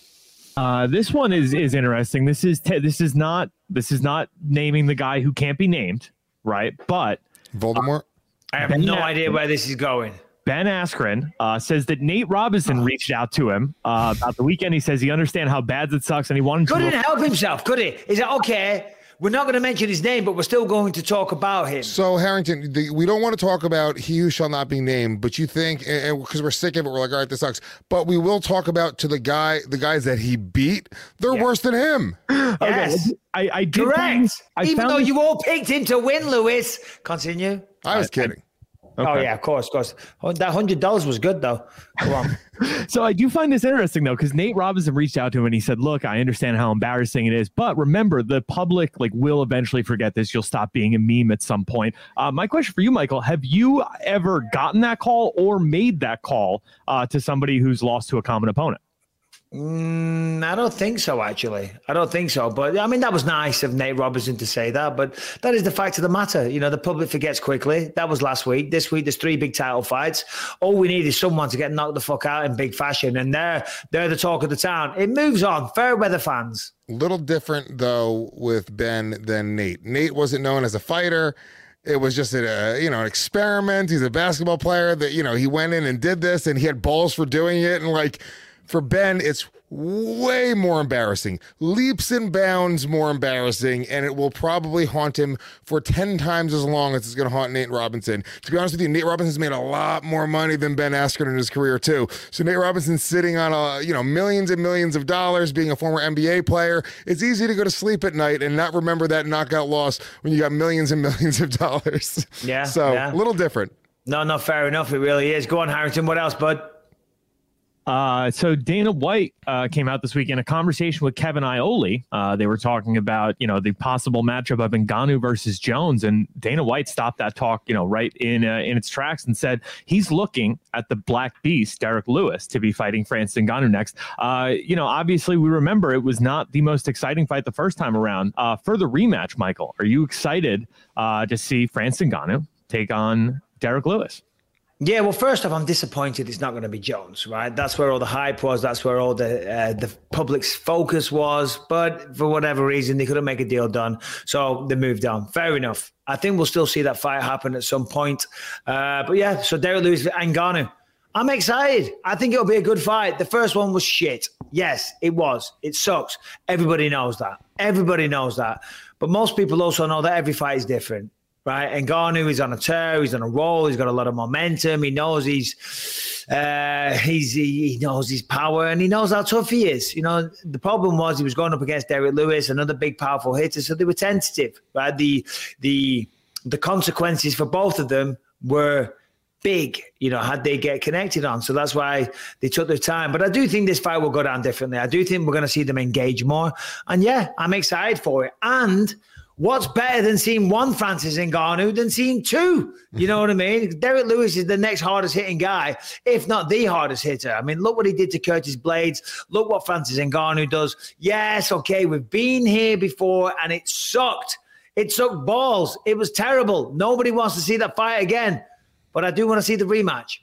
Uh, this one is is interesting. This is te- this is not this is not naming the guy who can't be named, right? But Voldemort. Uh, I have ben no Askren, idea where this is going. Ben Askren uh, says that Nate Robinson reached out to him uh, about the weekend. He says he understands how bad it sucks, and he wanted couldn't to help himself, could he? Is it okay? We're not going to mention his name, but we're still going to talk about him. So, Harrington, the, we don't want to talk about he who shall not be named, but you think, because we're sick of it, we're like, all right, this sucks. But we will talk about to the guy, the guys that he beat. They're yeah. worse than him. Yes, okay. I, I did. Correct. Find, I Even though this- you all picked him to win, Lewis. Continue. I was kidding. Okay. Oh, yeah, of course, of course. Oh, that one hundred dollars was good, though. Go on. So I do find this interesting, though, because Nate Robinson reached out to him and he said, look, I understand how embarrassing it is, but remember, the public like will eventually forget this. You'll stop being a meme at some point. Uh, my question for you, Michael, have you ever gotten that call or made that call uh, to somebody who's lost to a common opponent? Mm, I don't think so, actually. I don't think so. But I mean, that was nice of Nate Robinson to say that. But that is the fact of the matter. You know, the public forgets quickly. That was last week. This week, there's three big title fights. All we need is someone to get knocked the fuck out in big fashion. And they're, they're the talk of the town. It moves on. Fair weather fans. Little different, though, with Ben than Nate. Nate wasn't known as a fighter. It was just a, you know, an experiment. He's a basketball player that, you know, he went in and did this and he had balls for doing it. And like, for Ben, it's way more embarrassing, leaps and bounds more embarrassing, and it will probably haunt him for ten times as long as it's going to haunt Nate Robinson. To be honest with you, Nate Robinson's made a lot more money than Ben Askren in his career too. So Nate Robinson's sitting on a, you know, millions and millions of dollars, being a former N B A player. It's easy to go to sleep at night and not remember that knockout loss when you got millions and millions of dollars. Yeah. So yeah. a little different. No, no, fair enough. It really is. Go on, Harrington. What else, bud? Uh, so Dana White uh, came out this week in a conversation with Kevin Iole. Uh, they were talking about, you know, the possible matchup of Ngannou versus Jones, and Dana White stopped that talk, you know, right in uh, in its tracks and said he's looking at the Black Beast, Derek Lewis, to be fighting Francis Ngannou next. Uh, you know, obviously we remember it was not the most exciting fight the first time around. Uh, for the rematch, Michael, are you excited uh, to see Francis Ngannou take on Derek Lewis? Yeah, well, first off, I'm disappointed it's not going to be Jones, right? That's where all the hype was. That's where all the uh, the public's focus was. But for whatever reason, they couldn't make a deal done. So they moved on. Fair enough. I think we'll still see that fight happen at some point. Uh, but yeah, so Derek Lewis and Ngannou. I'm excited. I think it'll be a good fight. The first one was shit. Yes, it was. It sucks. Everybody knows that. Everybody knows that. But most people also know that every fight is different. Right, and Ngannou is on a tear. He's on a roll. He's got a lot of momentum. He knows he's, uh, he's he, he knows his power, and he knows how tough he is. You know, the problem was he was going up against Derek Lewis, another big, powerful hitter, so they were tentative. Right, the the the consequences for both of them were big, you know, had they get connected on. So that's why they took their time. But I do think this fight will go down differently. I do think we're going to see them engage more. And yeah, I'm excited for it. And what's better than seeing one Francis Ngannou than seeing two? You know what I mean? Derek Lewis is the next hardest hitting guy, if not the hardest hitter. I mean, look what he did to Curtis Blades. Look what Francis Ngannou does. Yes, okay, we've been here before and it sucked. It sucked balls. It was terrible. Nobody wants to see that fight again. But I do want to see the rematch.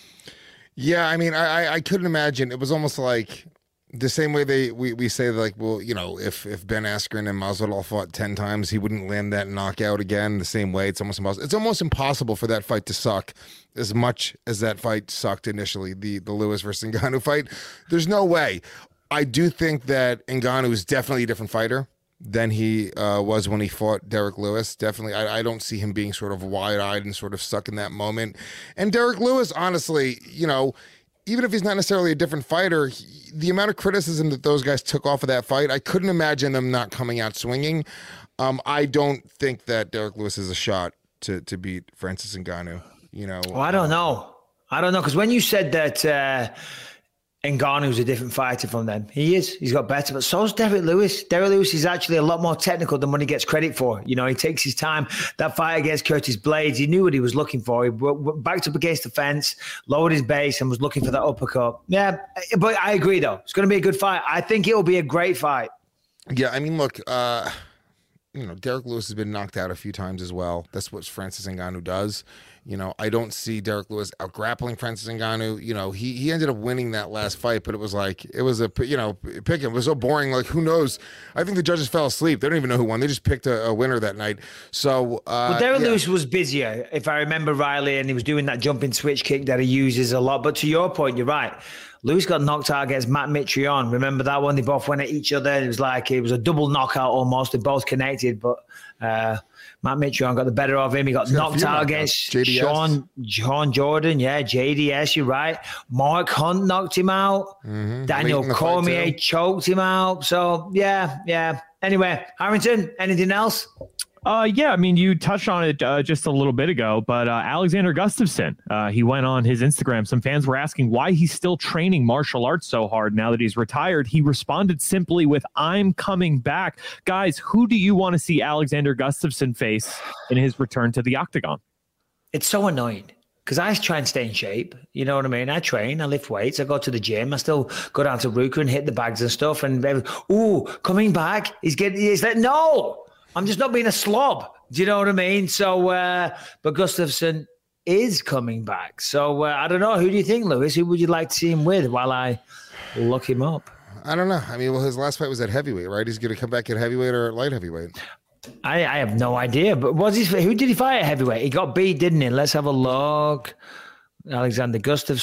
Yeah, I mean, I I couldn't imagine. It was almost like the same way they we, we say, like, well, you know, if if Ben Askren and Masvidal fought ten times, he wouldn't land that knockout again the same way. It's almost impossible. It's almost impossible for that fight to suck as much as that fight sucked initially, the, the Lewis versus Ngannou fight. There's no way. I do think that Ngannou is definitely a different fighter than he uh, was when he fought Derek Lewis. Definitely, I, I don't see him being sort of wide-eyed and sort of stuck in that moment. And Derek Lewis, honestly, you know, even if he's not necessarily a different fighter, he, the amount of criticism that those guys took off of that fight, I couldn't imagine them not coming out swinging. Um, I don't think that Derek Lewis is a shot to to beat Francis Ngannou. You know, well, I don't know. I don't know, because when you said that uh, Ngannou's a different fighter from them. He is. He's got better, but so's Derek Lewis. Derek Lewis is actually a lot more technical than what he gets credit for. You know, he takes his time. That fight against Curtis Blades, he knew what he was looking for. He backed up against the fence, lowered his base, and was looking for that uppercut. Yeah, but I agree, though. It's going to be a good fight. I think it will be a great fight. Yeah, I mean, look, uh, you know, Derek Lewis has been knocked out a few times as well. That's what Francis Ngannou does. You know, I don't see Derek Lewis out grappling Francis Ngannou. You know, he he ended up winning that last fight, but it was like, it was a, you know, pick him. It was so boring. Like, who knows? I think the judges fell asleep. They don't even know who won. They just picked a, a winner that night. So, uh, well, Derek yeah. Lewis was busier, if I remember rightly, and he was doing that jumping switch kick that he uses a lot. But to your point, you're right. Lewis got knocked out against Matt Mitrione. Remember that one? They both went at each other. It was like, it was a double knockout almost. They both connected, but uh, Matt Mitrione got the better of him. He got He's knocked got out knockouts. against J D S. Sean, Sean Jordan. Yeah, J D S, you're right. Mark Hunt knocked him out. Mm-hmm. Daniel Late in the fight, Cormier too. choked him out. So, yeah, yeah. Anyway, Harrington, anything else? Uh, yeah, I mean, you touched on it uh, just a little bit ago, but uh, Alexander Gustafsson, uh, he went on his Instagram. Some fans were asking why he's still training martial arts so hard now that he's retired. He responded simply with, "I'm coming back." Guys, who do you want to see Alexander Gustafsson face in his return to the octagon? It's so annoying because I try and stay in shape. You know what I mean? I train, I lift weights, I go to the gym, I still go down to Ruka and hit the bags and stuff. And, ooh, coming back, he's getting, he's like, no. I'm just not being a slob. Do you know what I mean? So, uh, but Gustafsson is coming back. So, uh, I don't know. Who do you think, Lewis? Who would you like to see him with while I look him up? I don't know. I mean, well, his last fight was at heavyweight, right? He's going to come back at heavyweight or at light heavyweight. I, I have no idea. But was he, who did he fight at heavyweight? He got beat, didn't he? Let's have a look. Alexander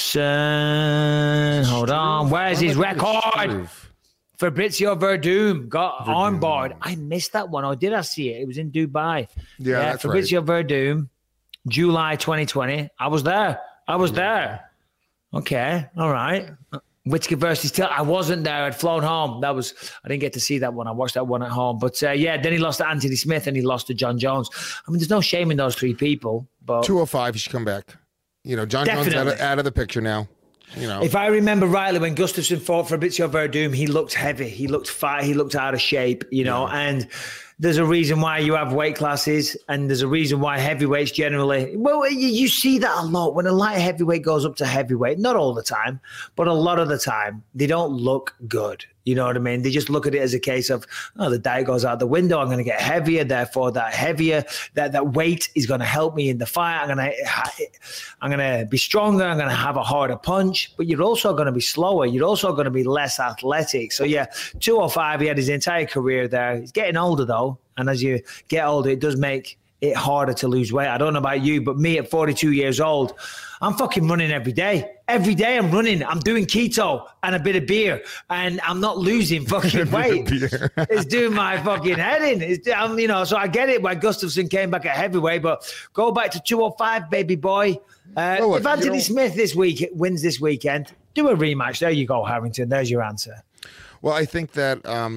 Gustafsson. Hold on. Where's his record? Fabrizio Verdum got armbarred. I missed that one. Or did I see it? It was in Dubai. Yeah, that's Fabrizio Verdum, July twenty twenty. I was there. I was there. Okay. All right. Whitaker versus Till. I wasn't there. I'd flown home. That was, I didn't get to see that one. I watched that one at home. But uh, yeah, then he lost to Anthony Smith and he lost to John Jones. I mean, there's no shame in those three people. But two oh five, he should come back. You know, John Jones out of, out of the picture now. You know, if I remember rightly, when Gustafsson fought Fabrizio Verdum, he looked heavy. He looked fat. He looked out of shape, you know, yeah. And there's a reason why you have weight classes and there's a reason why heavyweights generally, well, you, you see that a lot when a light heavyweight goes up to heavyweight, not all the time, but a lot of the time, they don't look good. You know what I mean? They just look at it as a case of, oh, the diet goes out the window. I'm going to get heavier. Therefore, that heavier, that, that weight is going to help me in the fight. I'm going to, I'm going to be stronger. I'm going to have a harder punch, but you're also going to be slower. You're also going to be less athletic. So yeah, two oh five, he had his entire career there. He's getting older though. And as you get older, it does make it harder to lose weight. I don't know about you, but me at forty-two years old, I'm fucking running every day. Every day I'm running. I'm doing keto and a bit of beer, and I'm not losing fucking weight. It's doing my fucking head in. It's, um, you know, so I get it why Gustafsson came back at heavyweight, but go back to two oh five, baby boy. Uh, well, look, if Anthony you know, Smith this week wins this weekend, do a rematch. There you go, Harrington. There's your answer. Well, I think that um,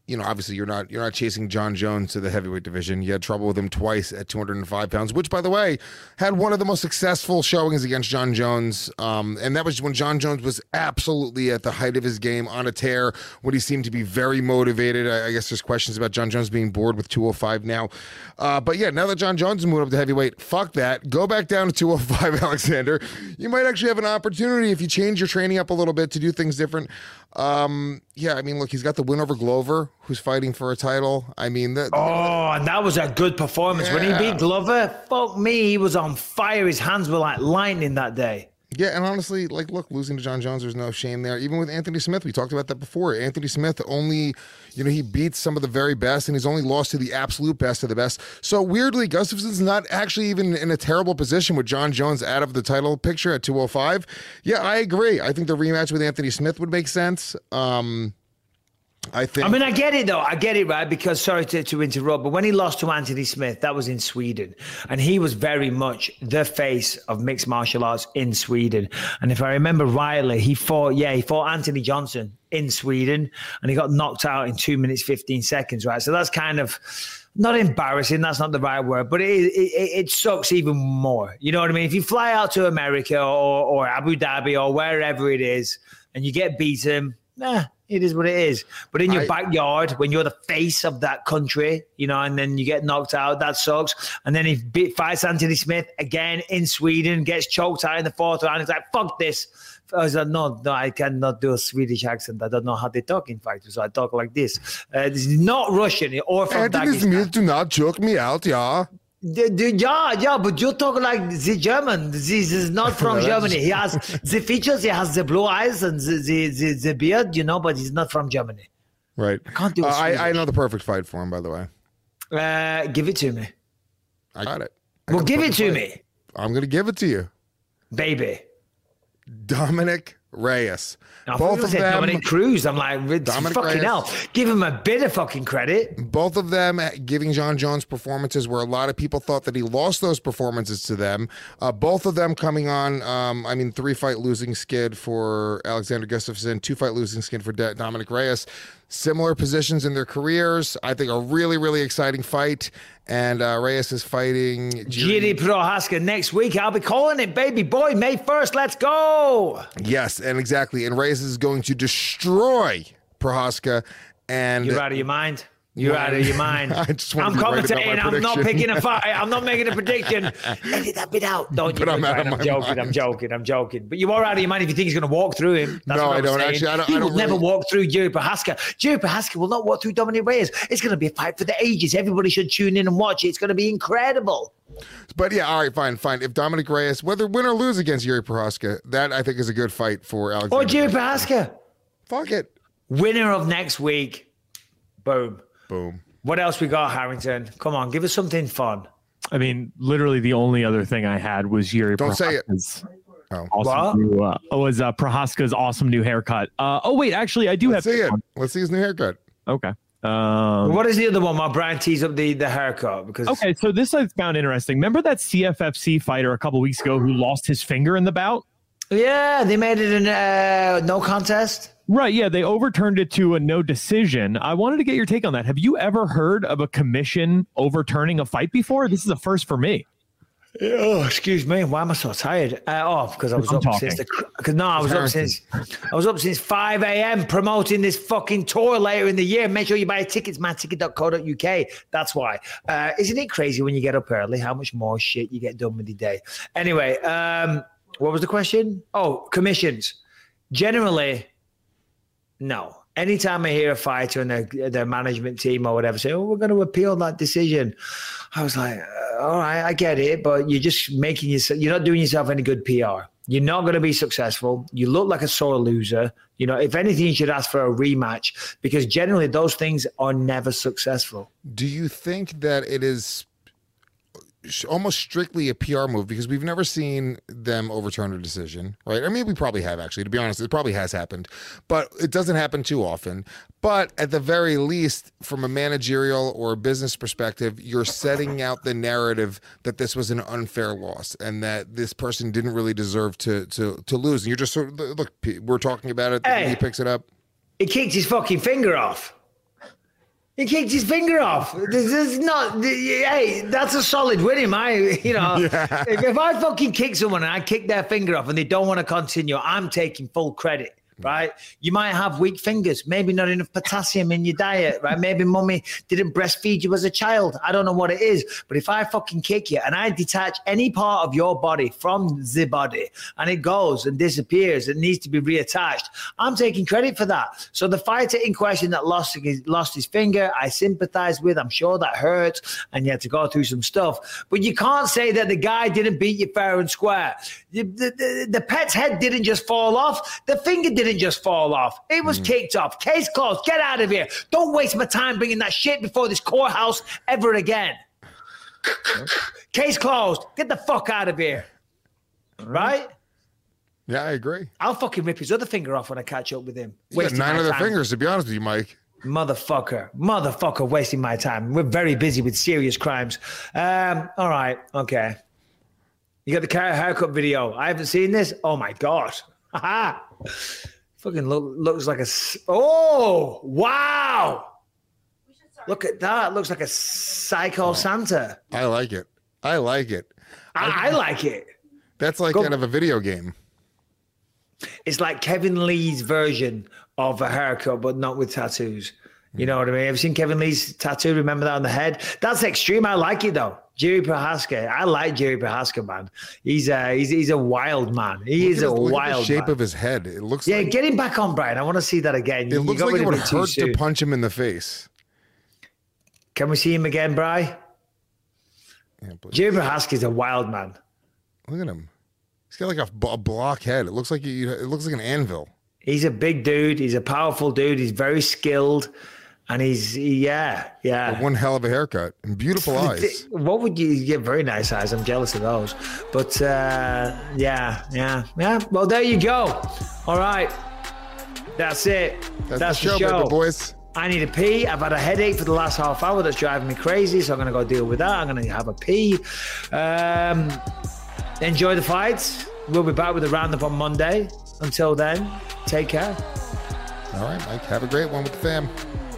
you know, obviously you're not you're not chasing John Jones to the heavyweight division. You had trouble with him twice at two hundred five pounds, which, by the way, had one of the most successful showings against John Jones. Um, and that was when John Jones was absolutely at the height of his game, on a tear, when he seemed to be very motivated. I, I guess there's questions about John Jones being bored with two oh five now. Uh, but yeah, now that John Jones is moved up to heavyweight, fuck that. Go back down to two oh five, Alexander. You might actually have an opportunity if you change your training up a little bit to do things different. Um, yeah, I mean, look, he's got the win over Glover, who's fighting for a title. I mean, that. Oh, and that was a good performance. Yeah. When he beat Glover, fuck me, he was on fire. His hands were like lightning that day. Yeah, and honestly, like, look, losing to John Jones, there's no shame there. Even with Anthony Smith, we talked about that before. Anthony Smith only, you know, he beats some of the very best, and he's only lost to the absolute best of the best. So weirdly, Gustafson's not actually even in a terrible position with John Jones out of the title picture at two oh five. Yeah, I agree. I think the rematch with Anthony Smith would make sense. Um, I think. I mean, I get it, though. I get it, right? Because, sorry to, to interrupt, but when he lost to Anthony Smith, that was in Sweden. And he was very much the face of mixed martial arts in Sweden. And if I remember rightly, he fought, yeah, he fought Anthony Johnson in Sweden, and he got knocked out in two minutes, fifteen seconds, right? So that's kind of not embarrassing. That's not the right word, but it, it, it sucks even more. You know what I mean? If you fly out to America or, or Abu Dhabi or wherever it is, and you get beaten, nah, it is what it is. But in your I, backyard, when you're the face of that country, you know, and then you get knocked out, that sucks. And then he fights Anthony Smith again in Sweden, gets choked out in the fourth round. He's like, fuck this. I was like, no, no, I cannot do a Swedish accent. I don't know how they talk in fact. So I talk like this. Uh, this is not Russian or from Anthony Smith, do not choke me out, yeah. The, the, yeah, yeah, but you talk like the German. This is not from Germany. He has the features, he has the blue eyes and the, the, the, the beard, you know, but he's not from Germany. Right. I can't do uh, I, I know the perfect fight for him, by the way. Uh, give it to me. I got it. I well, give it to fight. me. I'm going to give it to you. Baby. Dominic Reyes. I Both of them. Dominic Cruz. I'm like, Dominic fucking Reyes. Hell. Give him a bit of fucking credit. Both of them giving John Jones performances where a lot of people thought that he lost those performances to them. Uh, both of them coming on, um, I mean, three fight losing skid for Alexander Gustafsson, two fight losing skid for De- Dominic Reyes. Similar positions in their careers. I think a really, really exciting fight. And uh, Reyes is fighting Jiri Prochazka next week. I'll be calling it, baby boy. May first. Let's go. Yes, and exactly. And Reyes is going to destroy Prochazka. And you're out of your mind. You're out of your mind. I just I'm commentating. I'm not picking a fight. I'm not making a prediction. Edit that bit out. Don't you? But I'm, out of I'm my joking. mind. I'm joking. I'm joking. But you are out of your mind if you think he's going to walk through him. That's no, what I I'm don't. saying. Actually, I don't. He I don't will never really... walk through Jiri Prochazka. Jiri Prochazka will not walk through Dominic Reyes. It's going to be a fight for the ages. Everybody should tune in and watch it. It's going to be incredible. But yeah, all right, fine, fine. If Dominic Reyes, whether win or lose against Jiri Prochazka, that I think is a good fight for Alexander. Or Jiri Prochazka. Fuck it. Winner of next week. Boom. Boom. What else we got, Harrington? Come on, give us something fun. I mean, literally the only other thing I had was Jiri Don't say it. Oh. Awesome new, uh, was uh, Prochazka's awesome new haircut. Uh, oh, wait, actually, I do Let's have see it. Let's see his new haircut. Okay. Um, what is the other one? My Brian teased up the, the haircut. Because okay, so this I found interesting. Remember that C F F C fighter a couple weeks ago who lost his finger in the bout? Yeah, they made it an uh, no contest. Right, yeah, they overturned it to a no decision. I wanted to get your take on that. Have you ever heard of a commission overturning a fight before? This is a first for me. Oh, excuse me. Why am I so tired? Uh, oh, because I was I'm up talking. since the. Because no, I was up since. I was up since five a.m. promoting this fucking tour later in the year. Make sure you buy tickets, man ticket dot co dot U K. That's why. Uh, isn't it crazy when you get up early? How much more shit you get done with the day? Anyway, um, what was the question? Oh, commissions. Generally. No. Anytime I hear a fighter and their, their management team or whatever say, oh, we're going to appeal that decision. I was like, uh, all right, I get it, but you're just making yourself, you're not doing yourself any good P R. You're not going to be successful. You look like a sore loser. You know, if anything, you should ask for a rematch because generally those things are never successful. Do you think that it is almost strictly a P R move because we've never seen them overturn a decision, right? I mean, we probably have actually, to be honest, it probably has happened, but it doesn't happen too often. But at the very least, from a managerial or a business perspective, you're setting out the narrative that this was an unfair loss and that this person didn't really deserve to to to lose. And you're just sort of, look, we're talking about it, hey, he picks it up. He kicked his fucking finger off. He kicked his finger off. This is not. Hey, that's a solid win in my. You know, yeah. if, if I fucking kick someone and I kick their finger off and they don't want to continue, I'm taking full credit. Right? You might have weak fingers, maybe not enough potassium in your diet, right? Maybe mummy didn't breastfeed you as a child. I don't know what it is, but if I fucking kick you and I detach any part of your body from the body and it goes and disappears, it needs to be reattached. I'm taking credit for that. So the fighter in question that lost his, lost his finger, I sympathize with. I'm sure that hurt and you had to go through some stuff. But you can't say that the guy didn't beat you fair and square. The, the, the, the pet's head didn't just fall off. The finger didn't didn't just fall off. It was mm. kicked off. Case closed. Get out of here. Don't waste my time bringing that shit before this courthouse ever again. Case closed. Get the fuck out of here. Right? Yeah, I agree. I'll fucking rip his other finger off when I catch up with him. He's got nine other time. fingers, to be honest with you, Mike. Motherfucker. Motherfucker wasting my time. We're very busy with serious crimes. Um, all right. Okay. You got the carrot haircut video. I haven't seen this. Oh, my God. Haha. Fucking look, looks like a. Oh, wow. Look at that. Looks like a psycho oh, Santa. I like it. I like it. I, I like it. That's like Go. kind of a video game. It's like Kevin Lee's version of a haircut, but not with tattoos. You know what I mean? Have you seen Kevin Lee's tattoo? Remember that on the head? That's extreme. I like it, though. Jerry Prohaska. I like Jerry Prohaska, man. He's a, he's, he's a wild man. He look is a his, wild the shape man. of his head. It looks yeah, like... get him back on, Brian. I want to see that again. It you, looks you like it would hurt to punch him in the face. Can we see him again, Bri? Yeah, Jerry Prohaska is a wild man. Look at him. He's got like a, a block head. It looks like he, it looks like an anvil. He's a big dude. He's a powerful dude. He's very skilled. And he's, yeah, yeah. But one hell of a haircut and beautiful eyes. What would you get? Very nice eyes. I'm jealous of those. But uh, yeah, yeah, yeah. Well, there you go. All right. That's it. That's, that's the show, the show. Baby boys. I need a pee. I've had a headache for the last half hour that's driving me crazy. So I'm going to go deal with that. I'm going to have a pee. Um, enjoy the fights. We'll be back with a roundup on Monday. Until then, take care. All right, Mike. Have a great one with the fam.